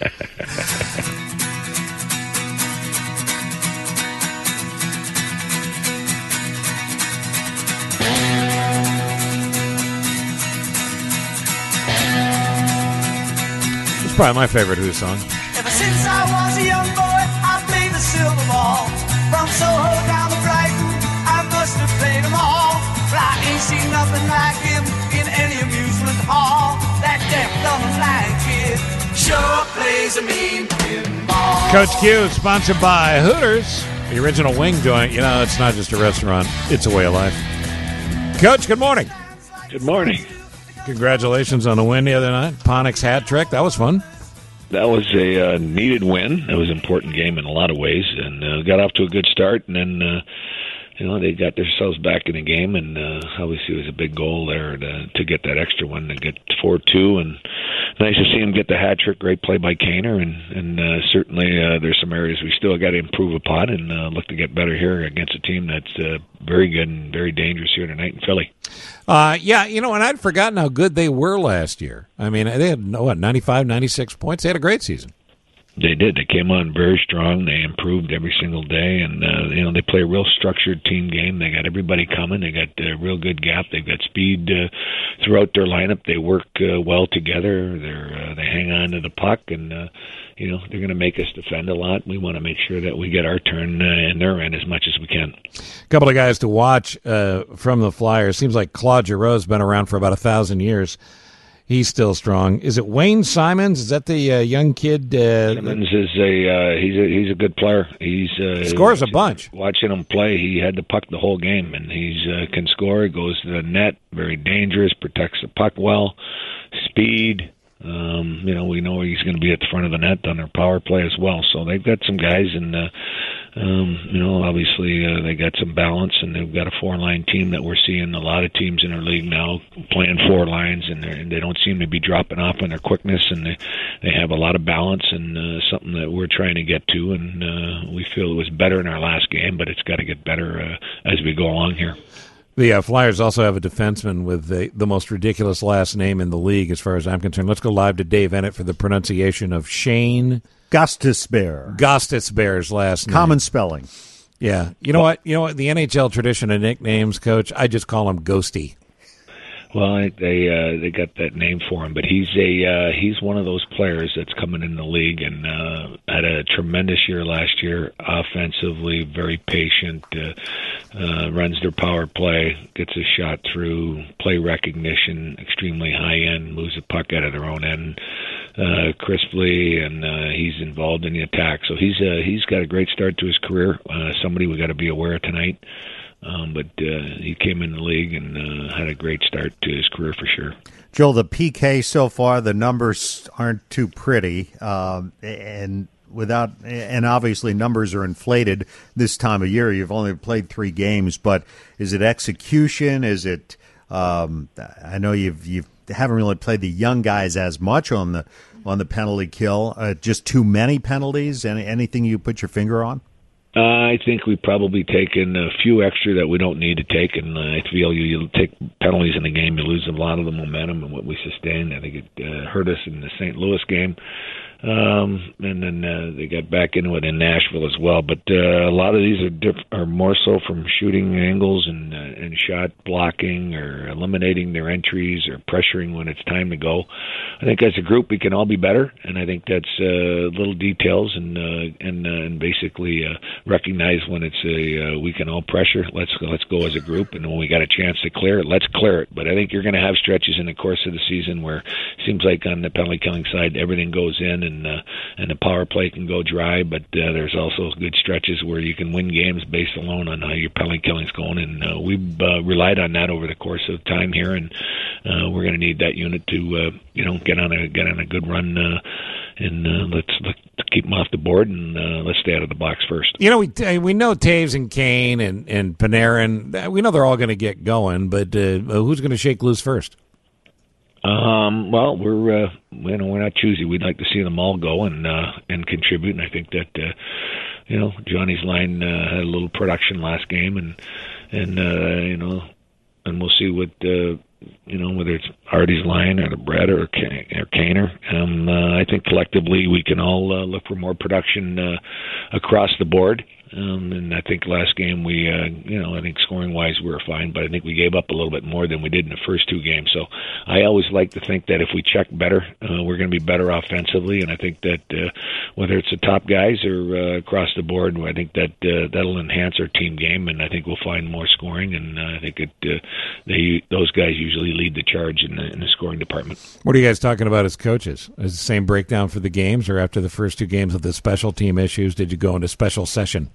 Probably my favorite Who song. Ever since I was a young boy, I played the silver ball. From Soho down to Brighton, I must have played them all. But I ain't seen nothing like him in any amusement hall. That deaf, dumb, and blind kid sure plays a mean pinball. Coach Q, sponsored by Hooters, the original wing joint. You know, it's not just a restaurant, it's a way of life. Coach, good morning. Good morning. Congratulations on the win the other night. Ponick's hat trick. That was fun. That was a uh, needed win. It was an important game in a lot of ways, and uh, got off to a good start. And then, uh, you know, they got themselves back in the game, and uh, obviously it was a big goal there to, to get that extra one, to get four two. And nice to see him get the hat trick. Great play by Kaner, and and uh, certainly uh, there's some areas we still got to improve upon, and uh, look to get better here against a team that's uh, very good and very dangerous here tonight in Philly. Uh, yeah, you know, and I'd forgotten how good they were last year. I mean, they had, what, ninety-five, ninety-six points? They had a great season. They did. They came on very strong. They improved every single day, and uh, you know they play a real structured team game. They got everybody coming. They got a real good gap. They've got speed uh, throughout their lineup. They work uh, well together. They're uh, they hang on to the puck, and uh, you know they're going to make us defend a lot. We want to make sure that we get our turn uh, in their end as much as we can. A couple of guys to watch uh, from the Flyers. Seems like Claude Giroux's been around for about a thousand years. He's still strong. Is it Wayne Simons? Is that the uh, young kid? Uh, Simons is a uh, he's a he's a good player. He's uh, scores watching, a bunch. Watching him play, he had the puck the whole game, and he's uh, can score. He goes to the net, very dangerous, protects the puck well, speed. Um, you know, we know he's going to be at the front of the net on their power play as well. So they've got some guys, and uh, um, you know, obviously uh, they got some balance, and they've got a four-line team that we're seeing a lot of teams in our league now playing four lines, and, and they don't seem to be dropping off in their quickness, and they they have a lot of balance, and uh, something that we're trying to get to, and uh, we feel it was better in our last game, but it's got to get better uh, as we go along here. The uh, Flyers also have a defenseman with the, the most ridiculous last name in the league, as far as I'm concerned. Let's go live to Dave Ennett for the pronunciation of Shane Gostisbehere. Gostisbehere's last name. Common spelling. Yeah. You know what? You know what? The N H L tradition of nicknames, Coach, I just call him Ghosty. Well, they uh, they got that name for him, but he's a uh, he's one of those players that's coming in the league and uh, had a tremendous year last year. Offensively, very patient, uh, uh, runs their power play, gets a shot through, play recognition, extremely high end, moves the puck out of their own end uh, crisply, and uh, he's involved in the attack. So he's uh, he's got a great start to his career. Uh, somebody we got to be aware of tonight. Um, but uh, he came in the league and uh, had a great start to his career for sure. Joel, the P K so far, the numbers aren't too pretty, um, and without, and obviously numbers are inflated this time of year. You've only played three games, but is it execution? Is it? Um, I know you've you haven't really played the young guys as much on the on the penalty kill. Uh, just too many penalties. Any anything you put your finger on? Uh, I think we've probably taken a few extra that we don't need to take, and uh, I feel you, you take penalties in the game, you lose a lot of the momentum and what we sustained. I think it uh, hurt us in the Saint Louis game. Um, and then uh, they got back into it in Nashville as well. But uh, a lot of these are diff- are more so from shooting angles and uh, and shot blocking or eliminating their entries or pressuring when it's time to go. I think as a group we can all be better, and I think that's uh, little details and uh, and uh, and basically uh, recognize when it's a uh, we can all pressure. Let's let's go as a group, and when we got a chance to clear it, let's clear it. But I think you're going to have stretches in the course of the season where it seems like on the penalty killing side everything goes in. And uh, and the power play can go dry, but uh, there's also good stretches where you can win games based alone on how your penalty killing's going, and uh, we've uh, relied on that over the course of time here, and uh, we're going to need that unit to uh, you know get on a get on a good run, uh, and uh, let's, let's keep them off the board, and uh, let's stay out of the box first. You know, we we know Taves and Kane and and Panarin. We know they're all going to get going, but uh, who's going to shake loose first? Um, well, we're uh, you know we're not choosy. We'd like to see them all go and uh, and contribute. And I think that uh, you know Johnny's line uh, had a little production last game, and and uh, you know, and we'll see what uh, you know whether it's Artie's line or the Brett or Kane, or Kaner. Um, uh, I think collectively we can all uh, look for more production uh, across the board. Um, and I think last game we, uh, you know, I think scoring-wise we were fine, but I think we gave up a little bit more than we did in the first two games. So I always like to think that if we check better, uh, we're going to be better offensively. And I think that uh, whether it's the top guys or uh, across the board, I think that uh, that'll enhance our team game, and I think we'll find more scoring. And uh, I think it, uh, they those guys usually lead the charge in the, in the scoring department. What are you guys talking about as coaches? Is it the same breakdown for the games, or after the first two games of the special team issues, did you go into special session?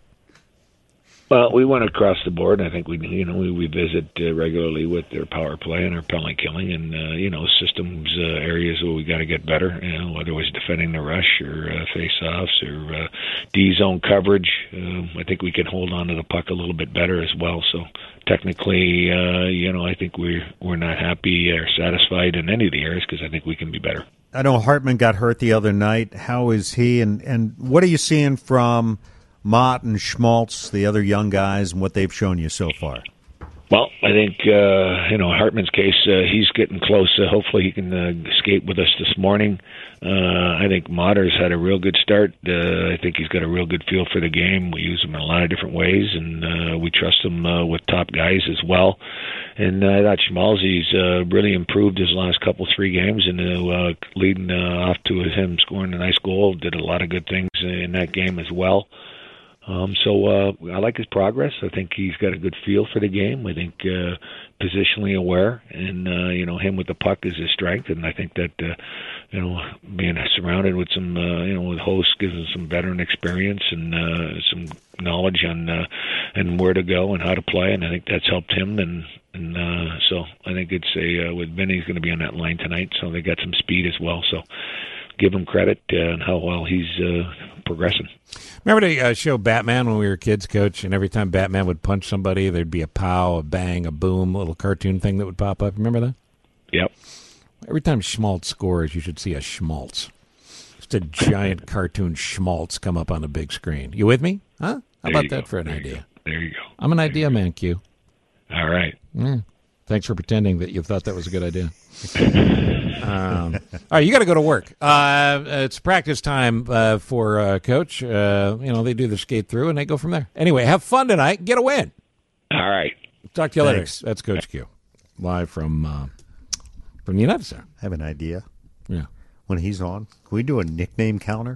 Well, we went across the board. I think we, you know, we, we visit uh, regularly with their power play and our penalty killing, and uh, you know, systems uh, areas where we got to get better. You know, whether it was defending the rush or uh, face-offs or uh, D zone coverage. Um, I think we can hold on to the puck a little bit better as well. So technically, uh, you know, I think we're we're not happy or satisfied in any of the areas because I think we can be better. I know Hartman got hurt the other night. How is he? And and what are you seeing from Mott and Schmaltz, the other young guys, and what they've shown you so far? Well, I think, uh, you know, Hartman's case, uh, he's getting close. Uh, hopefully he can uh, skate with us this morning. Uh, I think Motter's had a real good start. Uh, I think he's got a real good feel for the game. We use him in a lot of different ways, and uh, we trust him uh, with top guys as well. And uh, I thought Schmalzy's uh, really improved his last couple, three games, and uh, leading uh, off to him scoring a nice goal. Did a lot of good things in that game as well. Um, so uh, I like his progress. I think he's got a good feel for the game. I think uh, positionally aware, and uh, you know, him with the puck is his strength. And I think that uh, you know, being surrounded with some uh, you know, with hosts gives him some veteran experience and uh, some knowledge on uh, and where to go and how to play. And I think that's helped him. And and uh, so I think it's a uh, with Vinny's going to be on that line tonight. So they got some speed as well. So give him credit uh, and how well he's uh, progressing. Remember the uh, show Batman when we were kids, Coach? And every time Batman would punch somebody, there'd be a pow, a bang, a boom, a little cartoon thing that would pop up. Remember that? Yep. Every time Schmaltz scores, you should see a Schmaltz. Just a giant cartoon Schmaltz come up on the big screen. You with me? Huh? How about that for an there idea? You there you go. I'm an idea man, Q. All right. Yeah. Thanks for pretending that you thought that was a good idea. um, all right, you got to go to work. Uh, it's practice time uh, for uh, Coach. Uh, you know, they do their skate through and they go from there. Anyway, have fun tonight. Get a win. All right. Talk to you Thanks. later. That's Coach Q, live from uh, from the United Center. I have an idea. Yeah. When he's on, can we do a nickname counter?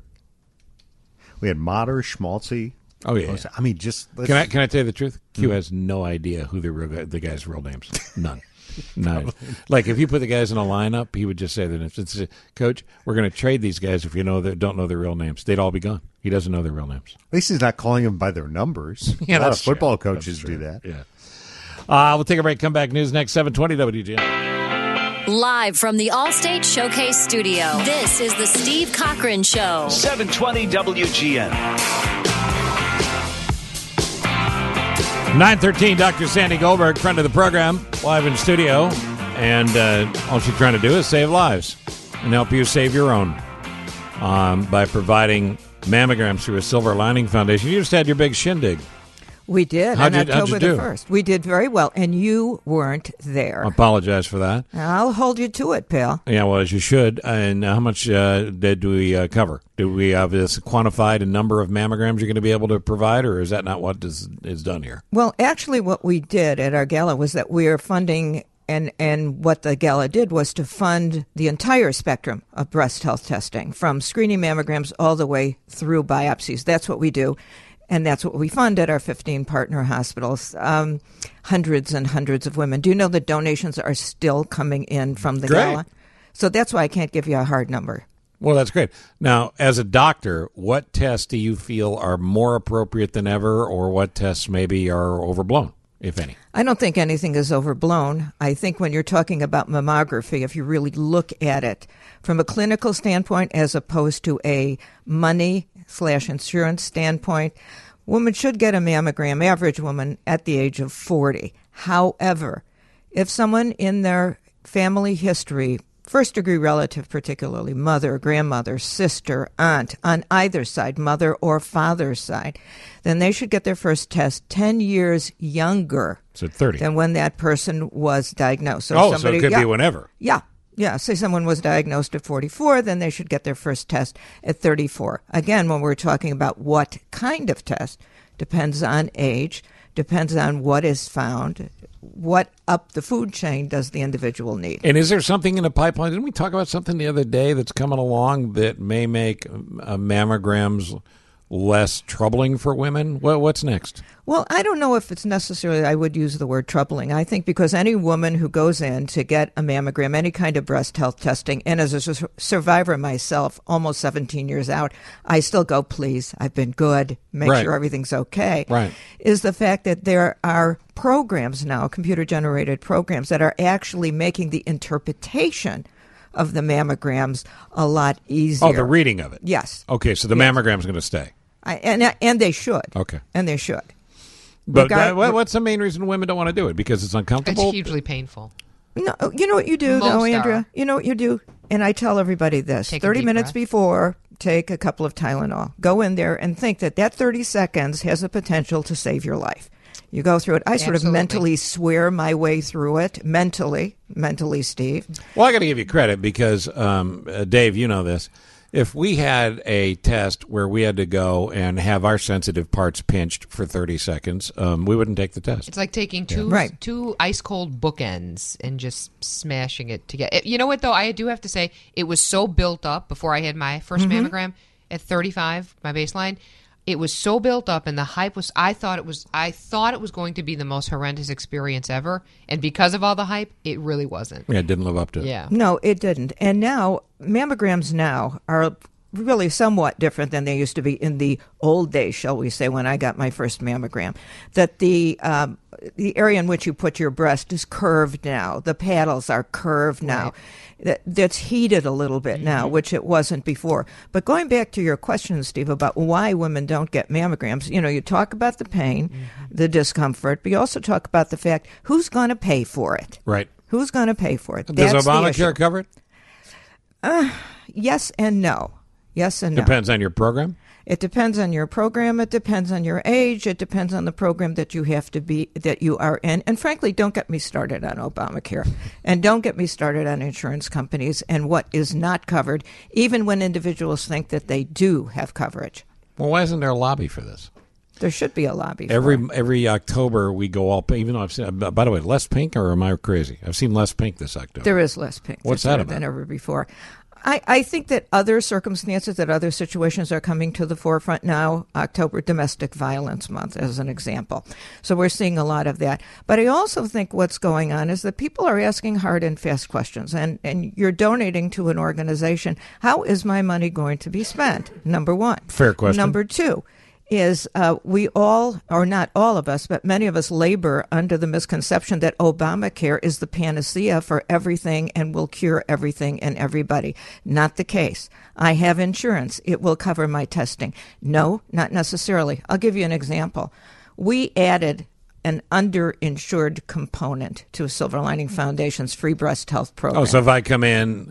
We had Motter, Schmaltzy. Oh yeah. I mean, just let's... can I can I tell you the truth? Q has no idea who the real, the guy's real names. None. None. Like if you put the guys in a lineup, he would just say that if it's Coach, we're going to trade these guys if you know they don't know their real names. They'd all be gone. He doesn't know their real names. At least he's not calling them by their numbers. Yeah, a lot that's of football true. coaches do that. Yeah. Uh, we'll take a break. Come back. News next. seven twenty W G N. Live from the Allstate Showcase Studio, this is the Steve Cochran Show. seven twenty W G N. nine thirteen, Doctor Sandy Goldberg, friend of the program, live in studio. And uh, all she's trying to do is save lives and help you save your own um, by providing mammograms through a Silver Lining Foundation. You just had your big shindig. We did How'd on you- how'd October you do? the first. We did very well, and you weren't there. I apologize for that. I'll hold you to it, pal. Yeah, well, as you should. And how much uh, did we uh, cover? Do we have this quantified a number of mammograms you're going to be able to provide, or is that not what is, is done here? Well, actually, what we did at our gala was that we are funding, and, and what the gala did was to fund the entire spectrum of breast health testing, from screening mammograms all the way through biopsies. That's what we do. And that's what we fund at our fifteen partner hospitals. Um, hundreds and hundreds of women. Do you know that donations are still coming in from the Great. gala? So that's why I can't give you a hard number. Well, that's great. Now, as a doctor, what tests do you feel are more appropriate than ever, or what tests maybe are overblown, if any? I don't think anything is overblown. I think when you're talking about mammography, if you really look at it from a clinical standpoint as opposed to a money slash insurance standpoint, women should get a mammogram, average woman, at the age of forty. However, if someone in their family history, first degree relative particularly, mother, grandmother, sister, aunt, on either side, mother or father's side, then they should get their first test ten years younger So thirty. than when that person was diagnosed. Oh, so it somebody- could yeah, be whenever. Yeah. Yeah, say someone was diagnosed at forty-four, then they should get their first test at thirty-four. Again, when we're talking about what kind of test, depends on age, depends on what is found, what up the food chain does the individual need. And is there something in the pipeline? Didn't we talk about something the other day that's coming along that may make uh, mammograms less troubling for women? Well, what's next? Well, I don't know if it's necessarily, I would use the word troubling. I think because any woman who goes in to get a mammogram, any kind of breast health testing, and as a su- survivor myself, almost seventeen years out, I still go, please, I've been good, make Right. sure everything's okay, Right. is the fact that there are programs now, computer-generated programs, that are actually making the interpretation of the mammograms a lot easier. Oh, the reading of it. Yes. Okay, so the Yes. mammogram's going to stay. I, and, and they should. Okay. And they should. But Regard- uh, what- what's the main reason women don't want to do it? Because it's uncomfortable? It's hugely painful. No, you know what you do, Most though, are. Andrea? You know what you do? And I tell everybody this. Take a thirty deep minutes breath. before, take a couple of Tylenol. Go in there and think that that thirty seconds has the potential to save your life. You go through it. I sort of Absolutely. mentally swear my way through it. Mentally. Mentally, Steve. Well, I got to give you credit because, um, uh, Dave, you know this. If we had a test where we had to go and have our sensitive parts pinched for thirty seconds, um, we wouldn't take the test. It's like taking two Right. two ice cold bookends and just smashing it together. You know what though? I do have to say it was so built up before I had my 1st Mhm. mammogram at thirty-five, my baseline. It was so built up, and the hype was. I thought it was. I thought it was going to be the most horrendous experience ever, and because of all the hype, it really wasn't. Yeah, it didn't live up to it. Yeah. No, it didn't. And now, mammograms now are really somewhat different than they used to be in the old days, shall we say, when I got my first mammogram. That the um, the area in which you put your breast is curved now. The paddles are curved now. That, that's heated a little bit now, which it wasn't before. But going back to your question, Steve, about why women don't get mammograms, you know, you talk about the pain, the discomfort, but you also talk about the fact who's going to pay for it. Right. Who's going to pay for it? Does That's the issue. Obamacare cover it? Uh, yes and no. Yes and no. Depends on your program? It depends on your program. It depends on your age. It depends on the program that you have to be, that you are in. And frankly, don't get me started on Obamacare. And don't get me started on insurance companies and what is not covered, even when individuals think that they do have coverage. Well, why isn't there a lobby for this? There should be a lobby. Every for it. every October we go all pink. Even though I've seen, by the way, less pink, or am I crazy? I've seen less pink this October. There is less pink What's this that year about? than ever before. I, I think that other circumstances, that other situations are coming to the forefront now. October, Domestic Violence Month, as an example. So we're seeing a lot of that. But I also think what's going on is that people are asking hard and fast questions. And, and you're donating to an organization. How is my money going to be spent? Number one. Fair question. Number two is uh, we all, or not all of us, but many of us labor under the misconception that Obamacare is the panacea for everything and will cure everything and everybody. Not the case. I have insurance. It will cover my testing. No, not necessarily. I'll give you an example. We added an underinsured component to Silver Lining Foundation's free breast health program. Oh, so if I come in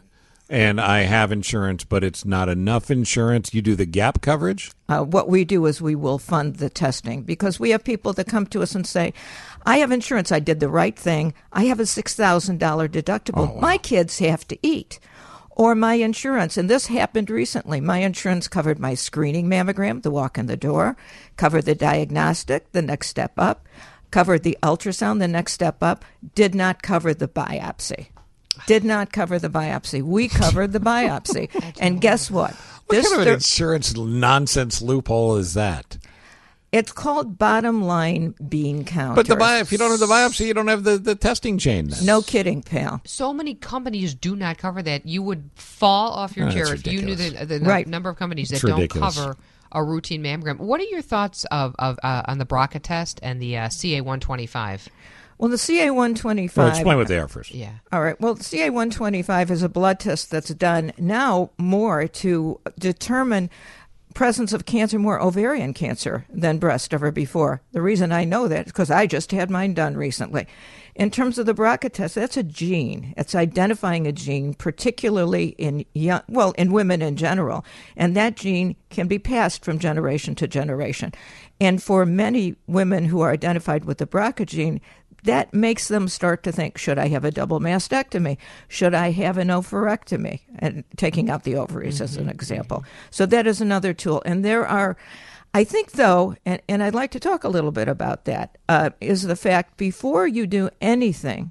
and I have insurance, but it's not enough insurance. You do the gap coverage? Uh, what we do is we will fund the testing because we have people that come to us and say, I have insurance. I did the right thing. I have a six thousand dollars deductible. Oh, wow. My kids have to eat. Or my insurance, and this happened recently, my insurance covered my screening mammogram, the walk in the door, covered the diagnostic, the next step up, covered the ultrasound, the next step up, did not cover the biopsy. Did not cover the biopsy. We covered the biopsy. And guess what? What This kind of an thir- insurance nonsense loophole is that? It's called bottom line bean counters. But the bi- if you don't have the biopsy, you don't have the, the testing chain. Then. No kidding, pal. So many companies do not cover that. You would fall off your Oh, chair that's if you knew the, ridiculous. the Right. number of companies that It's don't ridiculous. cover a routine mammogram. What are your thoughts of, of uh, on the B R C A test and the uh, C A one twenty-five? Well, the C A one twenty-five... Well, explain what they are first. Yeah. All right. Well, C A one twenty-five is a blood test that's done now more to determine presence of cancer, more ovarian cancer than breast ever before. The reason I know that is because I just had mine done recently. In terms of the B R C A test, that's a gene. It's identifying a gene, particularly in young, well, in women in general. And that gene can be passed from generation to generation. And for many women who are identified with the B R C A gene, that makes them start to think, should I have a double mastectomy? Should I have an oophorectomy? And taking out the ovaries mm-hmm. as an example. So that is another tool. And there are, I think, though, and, and I'd like to talk a little bit about that, uh, is the fact before you do anything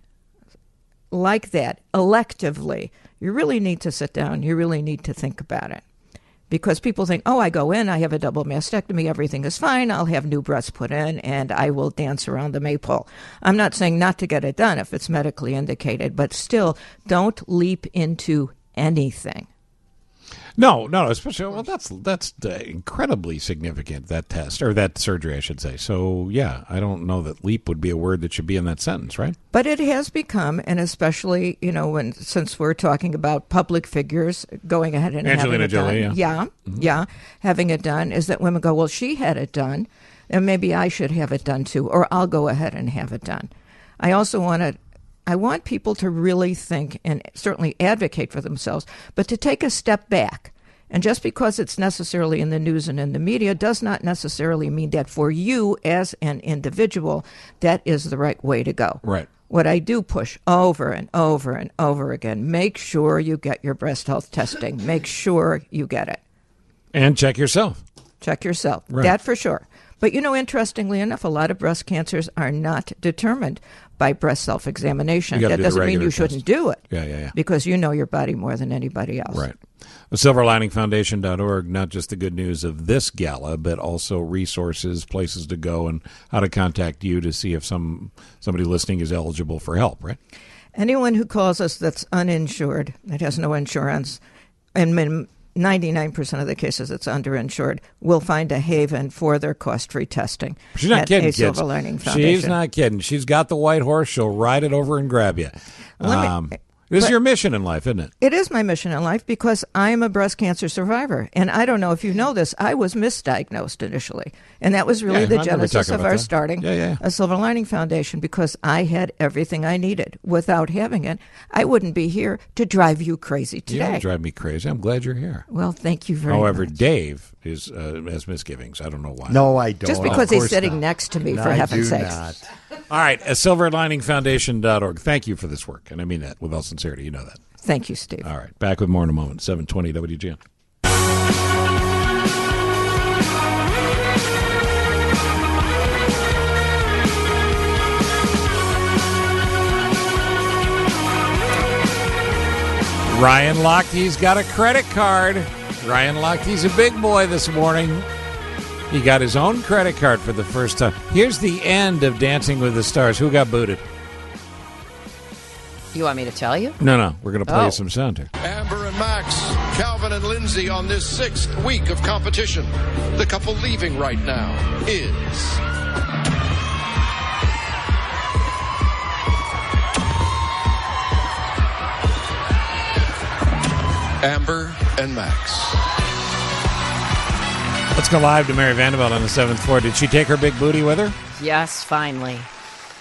like that electively, you really need to sit down. You really need to think about it. Because people think, oh, I go in, I have a double mastectomy, everything is fine, I'll have new breasts put in, and I will dance around the maypole. I'm not saying not to get it done if it's medically indicated, but still, don't leap into anything. No, no, especially, well, that's that's uh, incredibly significant, that test, or that surgery, I should say. So, yeah, I don't know that leap would be a word that should be in that sentence, right? But it has become, and especially, you know, when since we're talking about public figures going ahead and Angelina having it Jolie, done, yeah. yeah, Mm-hmm. yeah, having it done, is that women go, well, she had it done, and maybe I should have it done too, or I'll go ahead and have it done. I also want to I want people to really think and certainly advocate for themselves, but to take a step back. And just because it's necessarily in the news and in the media does not necessarily mean that for you as an individual, that is the right way to go. Right. What I do push over and over and over again, make sure you get your breast health testing. Make sure you get it. And check yourself. Check yourself. Right. That for sure. But, you know, interestingly enough, a lot of breast cancers are not determined by breast self-examination. You gotta That do the doesn't mean regular you shouldn't test. do it. Yeah, yeah, yeah. Because you know your body more than anybody else. Right. The silver lining foundation dot org, not just the good news of this gala, but also resources, places to go, and how to contact you to see if some somebody listening is eligible for help, right? Anyone who calls us that's uninsured, that has no insurance, and in ninety-nine percent of the cases it's underinsured, will find a haven for their cost-free testing. She's not at kidding, a kids. Silver Lining Foundation. She's not kidding. She's got the white horse. She'll ride it over and grab you. Let me- Um, this is but- your mission in life, isn't it? It is my mission in life because I'm a breast cancer survivor. And I don't know if you know this, I was misdiagnosed initially. And that was really Yeah, the I remember genesis talking of about our that. starting Yeah, yeah. a Silver Lining Foundation because I had everything I needed. Without having it, I wouldn't be here to drive you crazy You today. don't drive me crazy. I'm glad you're here. Well, thank you very However, much. Dave is uh, has misgivings. I don't know why. No, I don't. Just because he's sitting next to me, No, for I heaven's do sakes. not. All right, uh, silver lining foundation dot org. Thank you for this work, and I mean that with all sincerity. You know that. Thank you, Steve. All right, back with more in a moment. seven twenty W G N. Ryan Lochte's got a credit card. Ryan Lochte's a big boy this morning. He got his own credit card for the first time. Here's the end of Dancing with the Stars. Who got booted? You want me to tell you? No, no. We're going to play Oh. you some sound here. Amber and Max, Calvin and Lindsay on this sixth week of competition. The couple leaving right now is... Amber and Max. Let's go live to Mary Vanderbilt on the seventh floor. Did she take her big booty with her? Yes, finally.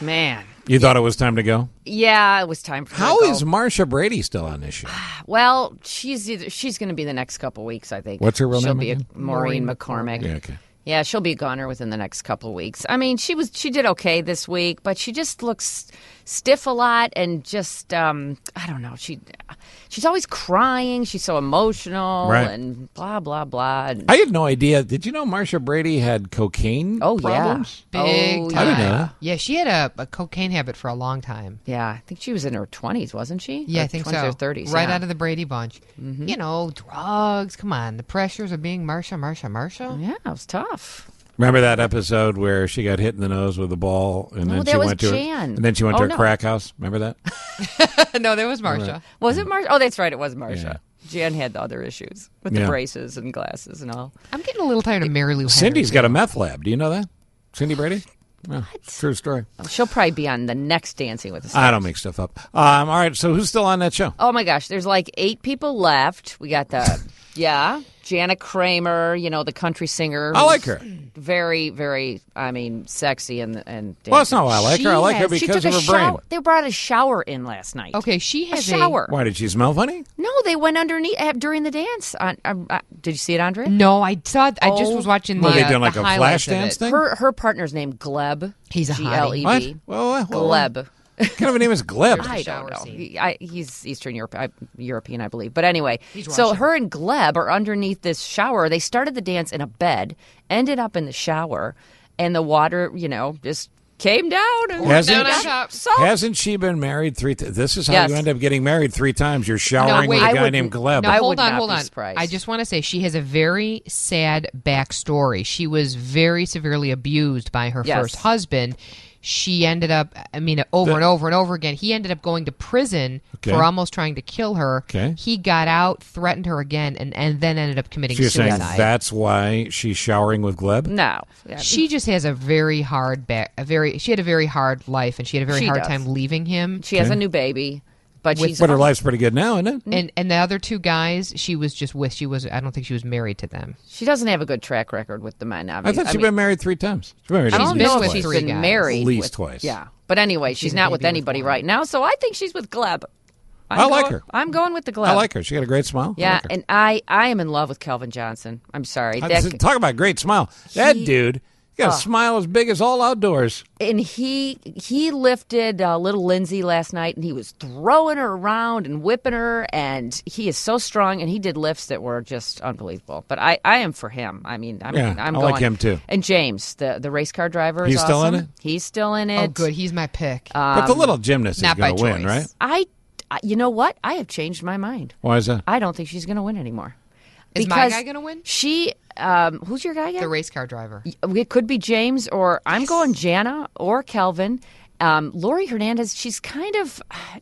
Man. You thought it was time to go? Yeah, it was time for How her to is go. Marsha Brady still on this show? Well, she's either, she's going to be the next couple weeks, I think. What's her real she'll name be again? a Maureen, Maureen McCormick. Yeah, okay. Yeah, she'll be a goner within the next couple of weeks. I mean, she was she did okay this week, but she just looks stiff a lot and just um, I don't know. She she's always crying. She's so emotional Right. and blah blah blah. And, I had no idea. Did you know Marsha Brady had cocaine oh problems? yeah, Big oh, time. I didn't know that. Yeah, she had a, a cocaine habit for a long time. Yeah, I think she was in her twenties, wasn't she? Yeah, Or I think twenties so. or thirties, Right yeah. out of the Brady bunch. Mhm. You know, drugs. Come on, the pressures of being Marsha, Marsha, Marsha. Yeah, it was tough. Remember that episode where she got hit in the nose with a ball, and No, then that she was went to her, Jan. and then she went Oh, to her no. crack house. Remember that? No, that was Marsha. Was it Marsha? Oh, that's right. It was Marsha. Yeah. Jan had the other issues with Yeah. the braces and glasses and all. I'm getting a little tired of Mary Lou Henry. Cindy's got a meth lab. Do you know that? Cindy Brady? Yeah, true story. She'll probably be on the next Dancing with the Stars. I don't make stuff up. Um, all right, so who's still on that show? Oh my gosh, there's like eight people left. We got the yeah, Jana Kramer, you know, the country singer. I who's like her. Very, very, I mean, sexy and and. Well, that's not why I like She her. I like her has- she because took of a her brain. shower- They brought a shower in last night. Okay, she a has shower. Why, did she smell funny? No, they went underneath uh, during the dance. On, um, uh, did you see it, Andrea? No, I saw. I just Oh was watching the. Were they uh, doing like the a highlights flash of dance it. thing? Her her partner's named Gleb. He's a G L E What? B. Well, well, well, Gleb. What kind of a name is Gleb? I shower don't know. scene. He, I, he's Eastern Europe, I, European, I believe. But anyway, He's so Russian. her and Gleb are underneath this shower. They started the dance in a bed, ended up in the shower, and the water, you know, just came down. And Hasn't, down on she, top. So hasn't she been married three times? This is how Yes. you end up getting married three times. You're showering wait. with I a guy wouldn't- named Gleb. No, I hold would on, not hold be on. surprised. I just want to say she has a very sad backstory. She was very severely abused by her Yes. first husband. She ended up, I mean, over The- and over and over again. He ended up going to prison Okay. for almost trying to kill her. Okay. He got out, threatened her again, and, and then ended up committing So you're saying suicide. that's why she's showering with Gleb? no. Yeah, She just has a very hard back, a very. She had a very hard life, and she had a very She hard does. time leaving him. she has Okay. a new baby, but With- she's But her life's pretty good now, isn't it? And and the other two guys, she was just with. She was. I don't think she was married to them. she doesn't have a good track record with the men. I, I thought she'd been married three times. She's been married I at don't least been know with if she's three been guys. married. At least with- twice. Yeah, but anyway, she's a not with baby with anybody one. right now, so I think she's with Gleb. I'm I like going- her. I'm going with the Gleb. I like her. She got a great smile. I Yeah, like her. and I, I am in love with Calvin Johnson. I'm sorry. I- That- Talk about great smile. That He- dude got a Oh. smile as big as all outdoors. and he he lifted uh, little Lindsay last night, and he was throwing her around and whipping her, and he is so strong, and he did lifts that were just unbelievable. But I, I am for him. I mean, I'm, Yeah, I'm I going. like him, too. And James, the the race car driver, is He's still in awesome. it? He's still in it. Oh, good. He's my pick. But the little gymnast is not by going to win, choice. right? I, I, you know what? I have changed my mind. Why is that? I don't think she's going to win anymore. Is my Because guy going to win? She, um, who's your guy again? The race car driver. It could be James, or I'm going Jana or Kelvin. Um, Lori Hernandez, she's kind of,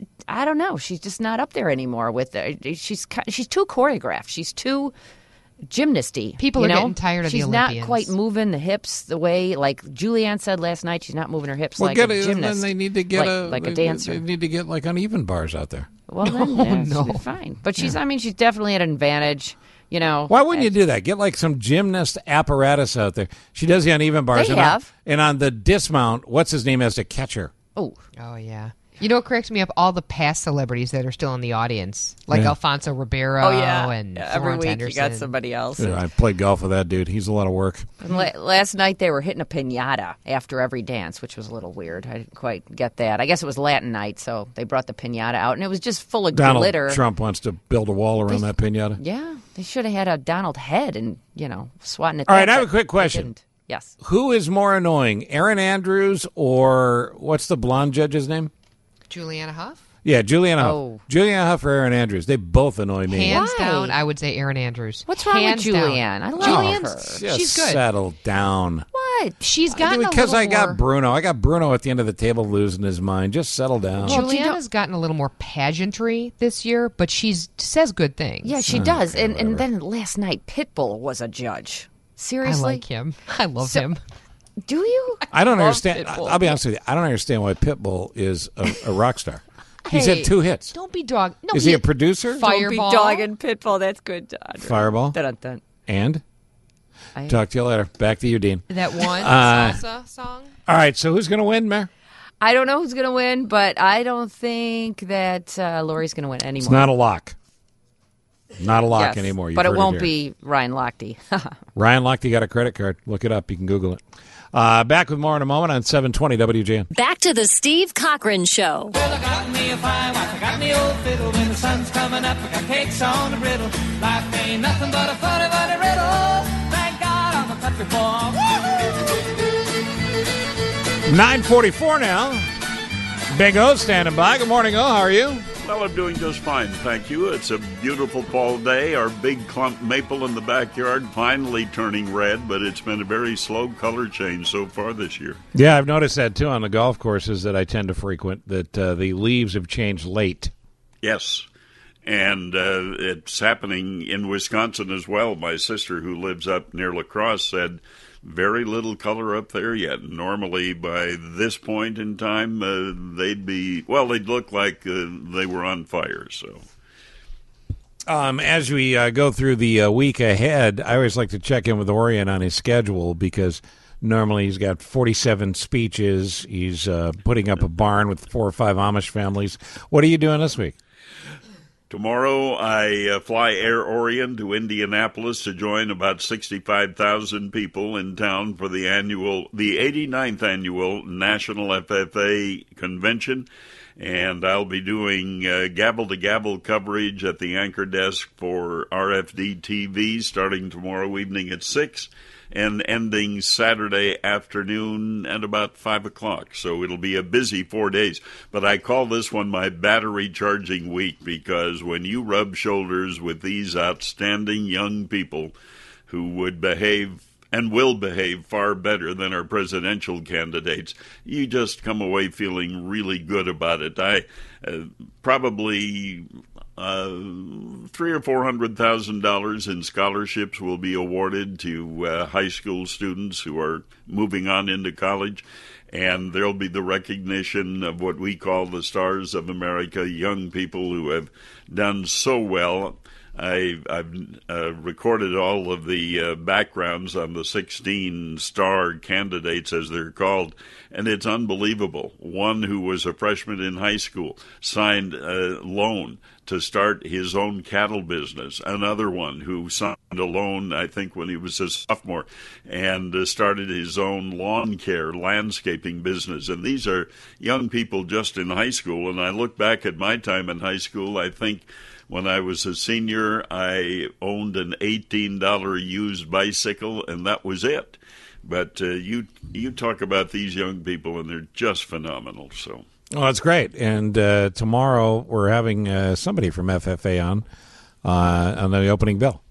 I don't know, she's just not up there anymore with the, she's ki- she's too choreographed. She's too gymnasty. People you are know? getting tired of the she's not Olympians. quite moving the hips the way, like Julianne said last night, she's not moving her hips Well, like get a it, and gymnast. then they need to get like, a like a they- dancer. They need to get like uneven bars out there. Well, then, Oh, yeah, no. she'll be fine. But she's, I mean, she's definitely at an advantage. You know, Why wouldn't you do that? Get like some gymnast apparatus out there. She does the uneven bars. They and have. On, and on the dismount, what's his name has to catch her. Oh, Oh yeah. You know what cracks me up? All the past celebrities that are still in the audience, like Yeah. Alfonso Ribeiro oh yeah. and Yeah, every Florence week Henderson. you got somebody else. Yeah, I played golf with that dude. He's a lot of work. And la- last night they were hitting a pinata after every dance, which was a little weird. I didn't quite get that. I guess it was Latin night, so they brought the pinata out, and it was just full of Donald glitter. Trump wants to build a wall around that pinata. Yeah, they should have had a Donald head and, you know, swatting it. All right, back, I have a but quick they question. didn't. Yes. Who is more annoying, Aaron Andrews or what's the blonde judge's name? Juliana Huff. Yeah, Juliana Huff. Oh. Juliana Huff or Aaron Andrews. They both annoy me. Hands Why? down, I would say Aaron Andrews. What's wrong Hands with down. Julianne? I love Julianne's- her. Just She's good. settle down. What? She's gotten Because a I little more, got Bruno. I got Bruno at the end of the table losing his mind. Just settle down. Well, do you Juliana's gotten a little more pageantry this year, but she's says good things. Yeah, she does. And and then last night, Pitbull was a judge. I Seriously? like him. I love So- him. Do you? I don't Love understand. Pitbull. I'll be honest with you. I don't understand why Pitbull is a, a rock star. He's Hey, had two hits. Don't be dog. No, Is he a producer? Fireball. Don't be dogging Pitbull. That's good, Dodger. Fireball. Dun, dun, dun. And? I- Talk to you later. Back to you, Dean. That one Uh, salsa song. All right, so who's going to win, Mayor? I don't know who's going to win, but I don't think that uh, Lori's going to win anymore. It's not a lock. Not a lock yes, anymore. You've but it heard won't here. be Ryan Lochte. Ryan Lochte got a credit card. Look it up. You can Google it. Uh, back with more in a moment on seven twenty W G N. Back to the Steve Cochran Show. Well, I got me a fine wife, I got me old fiddle. When the sun's coming up, I got cakes on the griddle. Life ain't nothing but a funny, funny riddle. Thank God I'm a country boy. nine forty-four now. Big O standing by. Good morning, O. How are you? Well, I'm doing just fine, thank you. It's a beautiful fall day. Our big clump maple in the backyard finally turning red, but it's been a very slow color change so far this year. Yeah, I've noticed that, too, on the golf courses that I tend to frequent, that uh, the leaves have changed late. Yes, and uh, it's happening in Wisconsin as well. My sister, who lives up near La Crosse, said very little color up there yet. Normally, by this point in time, uh, they'd be, well, they'd look like uh, they were on fire, so... Um, as we uh, go through the uh, week ahead, I always like to check in with Orion on his schedule because normally he's got forty-seven speeches. He's uh, putting up a barn with four or five Amish families. What are you doing this week? Tomorrow, I uh, fly Air Orion to Indianapolis to join about sixty-five thousand people in town for the annual, the eighty-ninth annual National F F A Convention. And I'll be doing uh, gavel-to-gavel coverage at the anchor desk for R F D T V starting tomorrow evening at six and ending Saturday afternoon at about five o'clock. So it'll be a busy four days. But I call this one my battery charging week because when you rub shoulders with these outstanding young people who would behave and will behave far better than our presidential candidates, you just come away feeling really good about it. I uh, probably uh, three or four hundred thousand dollars in scholarships will be awarded to uh, high school students who are moving on into college, and there'll be the recognition of what we call the Stars of America, young people who have done so well. I, I've uh, recorded all of the uh, backgrounds on the sixteen star candidates, as they're called, and it's unbelievable. One who was a freshman in high school signed a loan to start his own cattle business. Another one who signed a loan, I think, when he was a sophomore, and uh, started his own lawn care, landscaping business. And these are young people just in high school, and I look back at my time in high school, I think, when I was a senior, I owned an eighteen dollars used bicycle, and that was it. But uh, you you talk about these young people, and they're just phenomenal. So, oh, that's great. And uh, tomorrow we're having uh, somebody from F F A on uh, on the opening bell.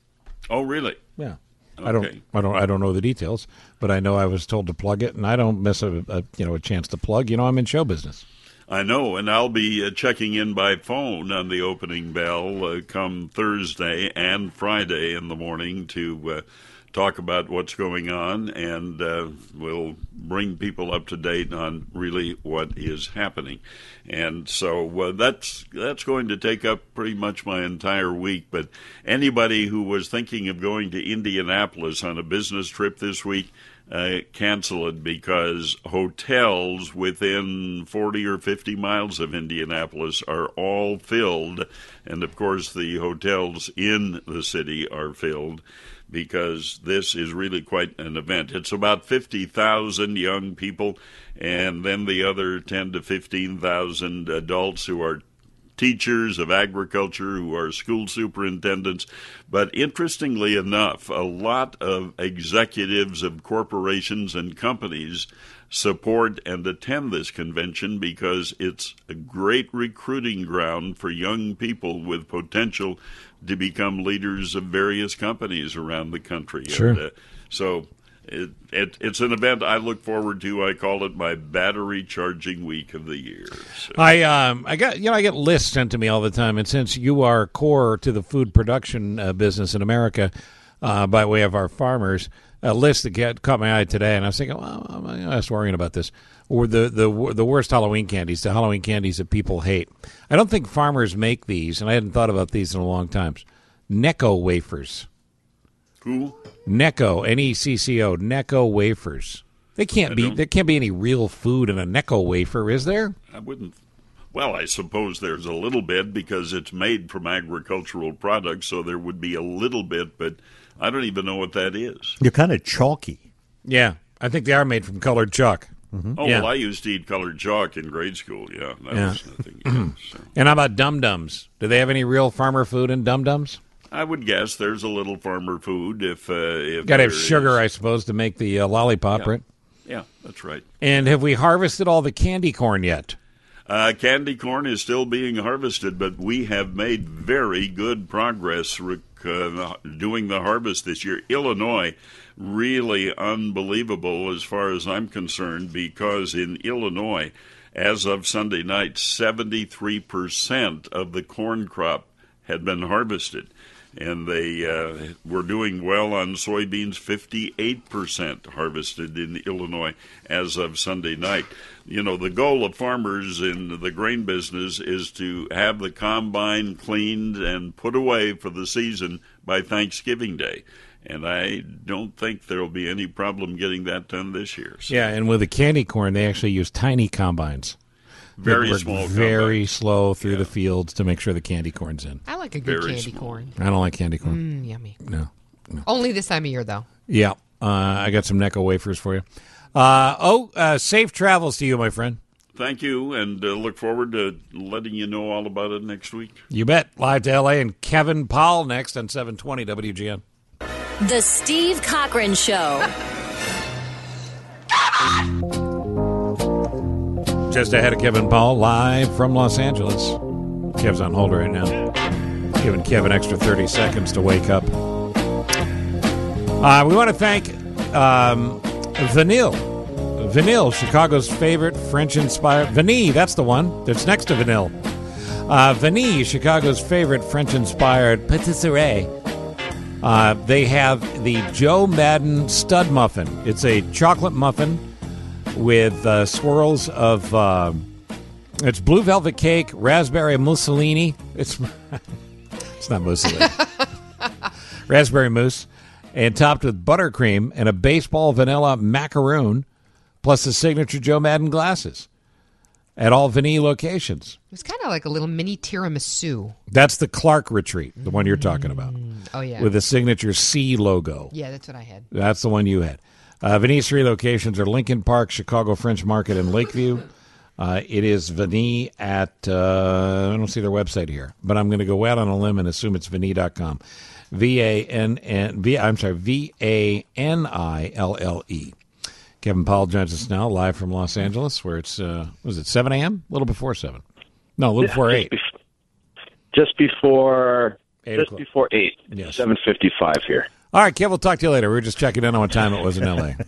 Oh, really? Yeah. Okay. I don't, I don't, I don't know the details, but I know I was told to plug it, and I don't miss a, a you know a chance to plug. You know, I'm in show business. I know, and I'll be uh, checking in by phone on the opening bell uh, come Thursday and Friday in the morning to uh, talk about what's going on, and uh, we'll bring people up to date on really what is happening. And so uh, that's that's going to take up pretty much my entire week. But anybody who was thinking of going to Indianapolis on a business trip this week, Uh, cancel it, because hotels within forty or fifty miles of Indianapolis are all filled. And, of course, the hotels in the city are filled because this is really quite an event. It's about fifty thousand young people and then the other ten to fifteen thousand adults who are teachers of agriculture, who are school superintendents. But interestingly enough, a lot of executives of corporations and companies support and attend this convention because it's a great recruiting ground for young people with potential to become leaders of various companies around the country. Sure. And, uh, so It, it, it's an event I look forward to. I call it my battery charging week of the year. So. I um I got you know I get lists sent to me all the time, and since you are core to the food production uh, business in America, uh, by way of our farmers, a list that get, caught my eye today, and I was thinking, well, I'm going to ask Orion about this. Or the the the worst Halloween candies, the Halloween candies that people hate. I don't think farmers make these, and I hadn't thought about these in a long time. Necco wafers. Who? Necco, N E C C O, Necco wafers. They can't I be. don't- There can't be any real food in a Necco wafer, is there? I wouldn't. Well, I suppose there's a little bit because it's made from agricultural products, so there would be a little bit, but I don't even know what that is. You're kind of chalky. Yeah, I think they are made from colored chalk. Oh, Yeah. well, I used to eat colored chalk in grade school, yeah. That Yeah. was nothing. else, so. And how about Dum Dums? Do they have any real farmer food in Dum Dums? I would guess there's a little farmer food if... Uh, if Got to have there sugar, is. I suppose, to make the uh, lollipop, Yeah. right? Yeah, that's right. And have we harvested all the candy corn yet? Uh, candy corn is still being harvested, but we have made very good progress Rick, uh, doing the harvest this year. Illinois, really unbelievable as far as I'm concerned, because in Illinois, as of Sunday night, seventy-three percent of the corn crop had been harvested. And they uh, were doing well on soybeans, fifty-eight percent harvested in Illinois as of Sunday night. You know, the goal of farmers in the grain business is to have the combine cleaned and put away for the season by Thanksgiving Day. And I don't think there will be any problem getting that done this year. So Yeah, and with the candy corn, they actually use tiny combines. Very They work small very slow through the fields to make sure the candy corn's in. I like a good Very candy small. corn. I don't like candy corn. Mm, yummy. No. Only this time of year, though. Yeah, uh, I got some Necco wafers for you. Uh, oh, uh, safe travels to you, my friend. Thank you, and uh, look forward to letting you know all about it next week. You bet. Live to L A and Kevin Powell next on seven twenty W G N. The Steve Cochran Show. Just ahead of Kevin Powell, live from Los Angeles. Kev's on hold right now. Giving Kevin extra thirty seconds to wake up. Uh, we want to thank um, Vanille. Vanille, Chicago's favorite French-inspired... Vanille, that's the one that's next to Vanille. Uh, Vanille, Chicago's favorite French-inspired patisserie. Uh, they have the Joe Madden Stud Muffin. It's a chocolate muffin with uh, swirls of... Uh, it's blue velvet cake, raspberry mousseline. It's, it's not mousseline. Raspberry mousse. And topped with buttercream and a baseball vanilla macaroon, plus the signature Joe Madden glasses at all Vanille locations. It's kind of like a little mini tiramisu. That's the Clark Retreat, the one you're talking about. Oh, yeah. With the signature C logo. Yeah, that's what I had. That's the one you had. Uh, Vanille's three locations are Lincoln Park, Chicago French Market, and Lakeview. Uh, it is Vanille at, uh, I don't see their website here, but I'm going to go out on a limb and assume it's vanille dot com. V A N N, V, I'm sorry, V A N I L L E. Kevin Powell joins us now, live from Los Angeles, where it's, uh, was it seven a.m.? A little before seven. No, a little Yeah, before just eight. bef- Just before, Eight just o'clock. before eight. Yes. Seven fifty-five here. All right, Kev, we'll talk to you later. We were just checking in on what time it was in L A.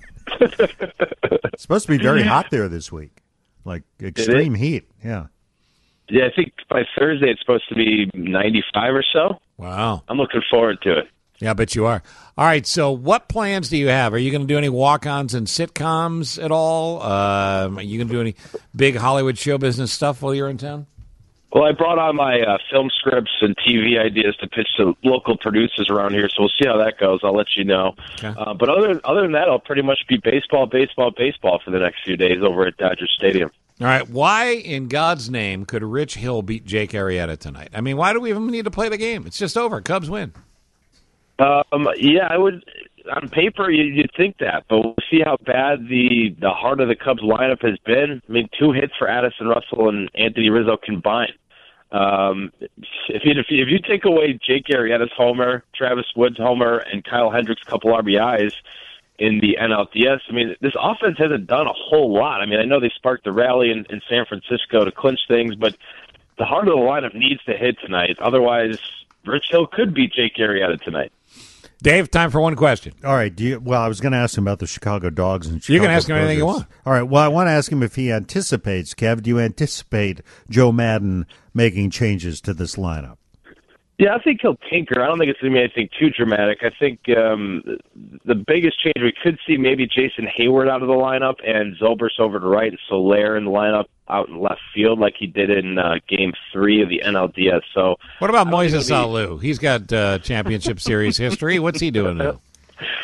It's supposed to be very hot there this week, like extreme heat. Yeah. Yeah, I think by Thursday it's supposed to be ninety-five or so. Wow. I'm looking forward to it. Yeah, I bet you are. All right, so what plans do you have? Are you going to do any walk-ons and sitcoms at all? Um, are you going to do any big Hollywood show business stuff while you're in town? Well, I brought on my uh, film scripts and T V ideas to pitch to local producers around here, so we'll see how that goes. I'll let you know. Okay. Uh, but other other than that, I'll pretty much be baseball, baseball, baseball for the next few days over at Dodger Stadium. All right, why in God's name could Rich Hill beat Jake Arrieta tonight? I mean, why do we even need to play the game? It's just over. Cubs win. Um, yeah, I would. On paper, you, you'd think that, but we'll see how bad the the heart of the Cubs lineup has been. I mean, two hits for Addison Russell and Anthony Rizzo combined. Um, if you if you, if you take away Jake Arrieta's homer, Travis Wood's homer, and Kyle Hendricks' couple R B Is in the N L D S, I mean, this offense hasn't done a whole lot. I mean, I know they sparked the rally in, in San Francisco to clinch things, but the heart of the lineup needs to hit tonight. Otherwise, Rich Hill could beat Jake Arrieta tonight. Dave, time for one question. All right. Do you, well, I was going to ask him about the Chicago Dogs and Chicago You can ask him anything you Burgers. want. All right. Well, I want to ask him if he anticipates, Kev, do you anticipate Joe Madden making changes to this lineup? Yeah, I think he'll tinker. I don't think it's going to be anything too dramatic. I think um, the biggest change we could see maybe Jason Hayward out of the lineup and Zobrist over to right and Soler in the lineup out in left field like he did in uh, Game three of the N L D S. So, What about I don't think Moises it'll be- Alou? He's got uh, championship series history. What's he doing now?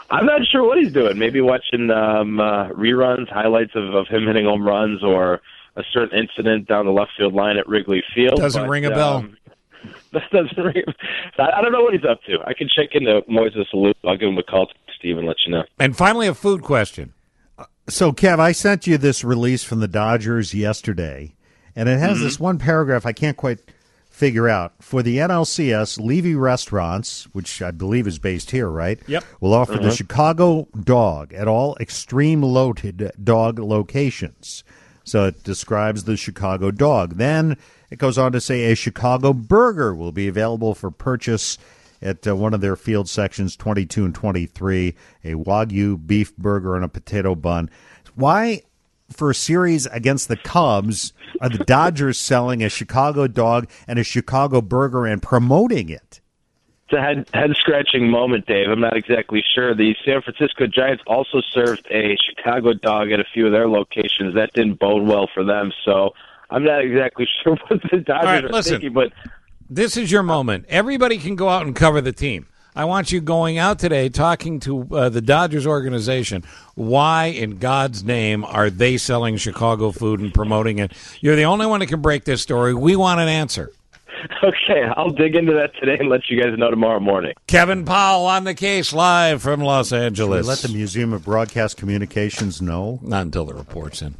I'm not sure what he's doing. Maybe watching um, uh, reruns, highlights of, of him hitting home runs, or a certain incident down the left field line at Wrigley Field. Doesn't but, ring a bell. Um, that doesn't ring. I don't know what he's up to. I can check into Moises Alou. I'll give him a call, Steve, and let you know. And finally, a food question. So, Kev, I sent you this release from the Dodgers yesterday, and it has mm-hmm. this one paragraph I can't quite figure out. For the N L C S, Levy Restaurants, which I believe is based here, right? Yep. Will offer Uh-huh. the Chicago dog at all extreme loaded dog locations. So it describes the Chicago dog. Then it goes on to say a Chicago burger will be available for purchase at uh, one of their field sections, twenty-two and twenty-three, a Wagyu beef burger and a potato bun. Why, for a series against the Cubs, are the Dodgers selling a Chicago dog and a Chicago burger and promoting it? It's a head, head-scratching moment, Dave. I'm not exactly sure. The San Francisco Giants also served a Chicago dog at a few of their locations. That didn't bode well for them, so I'm not exactly sure what the Dodgers All right, are listen, thinking. But this is your moment. Everybody can go out and cover the team. I want you going out today talking to uh, the Dodgers organization. Why in God's name are they selling Chicago food and promoting it? You're the only one that can break this story. We want an answer. Okay, I'll dig into that today and let you guys know tomorrow morning. Kevin Powell on the case live from Los Angeles. Should we let the Museum of Broadcast Communications know? Not until the report's in.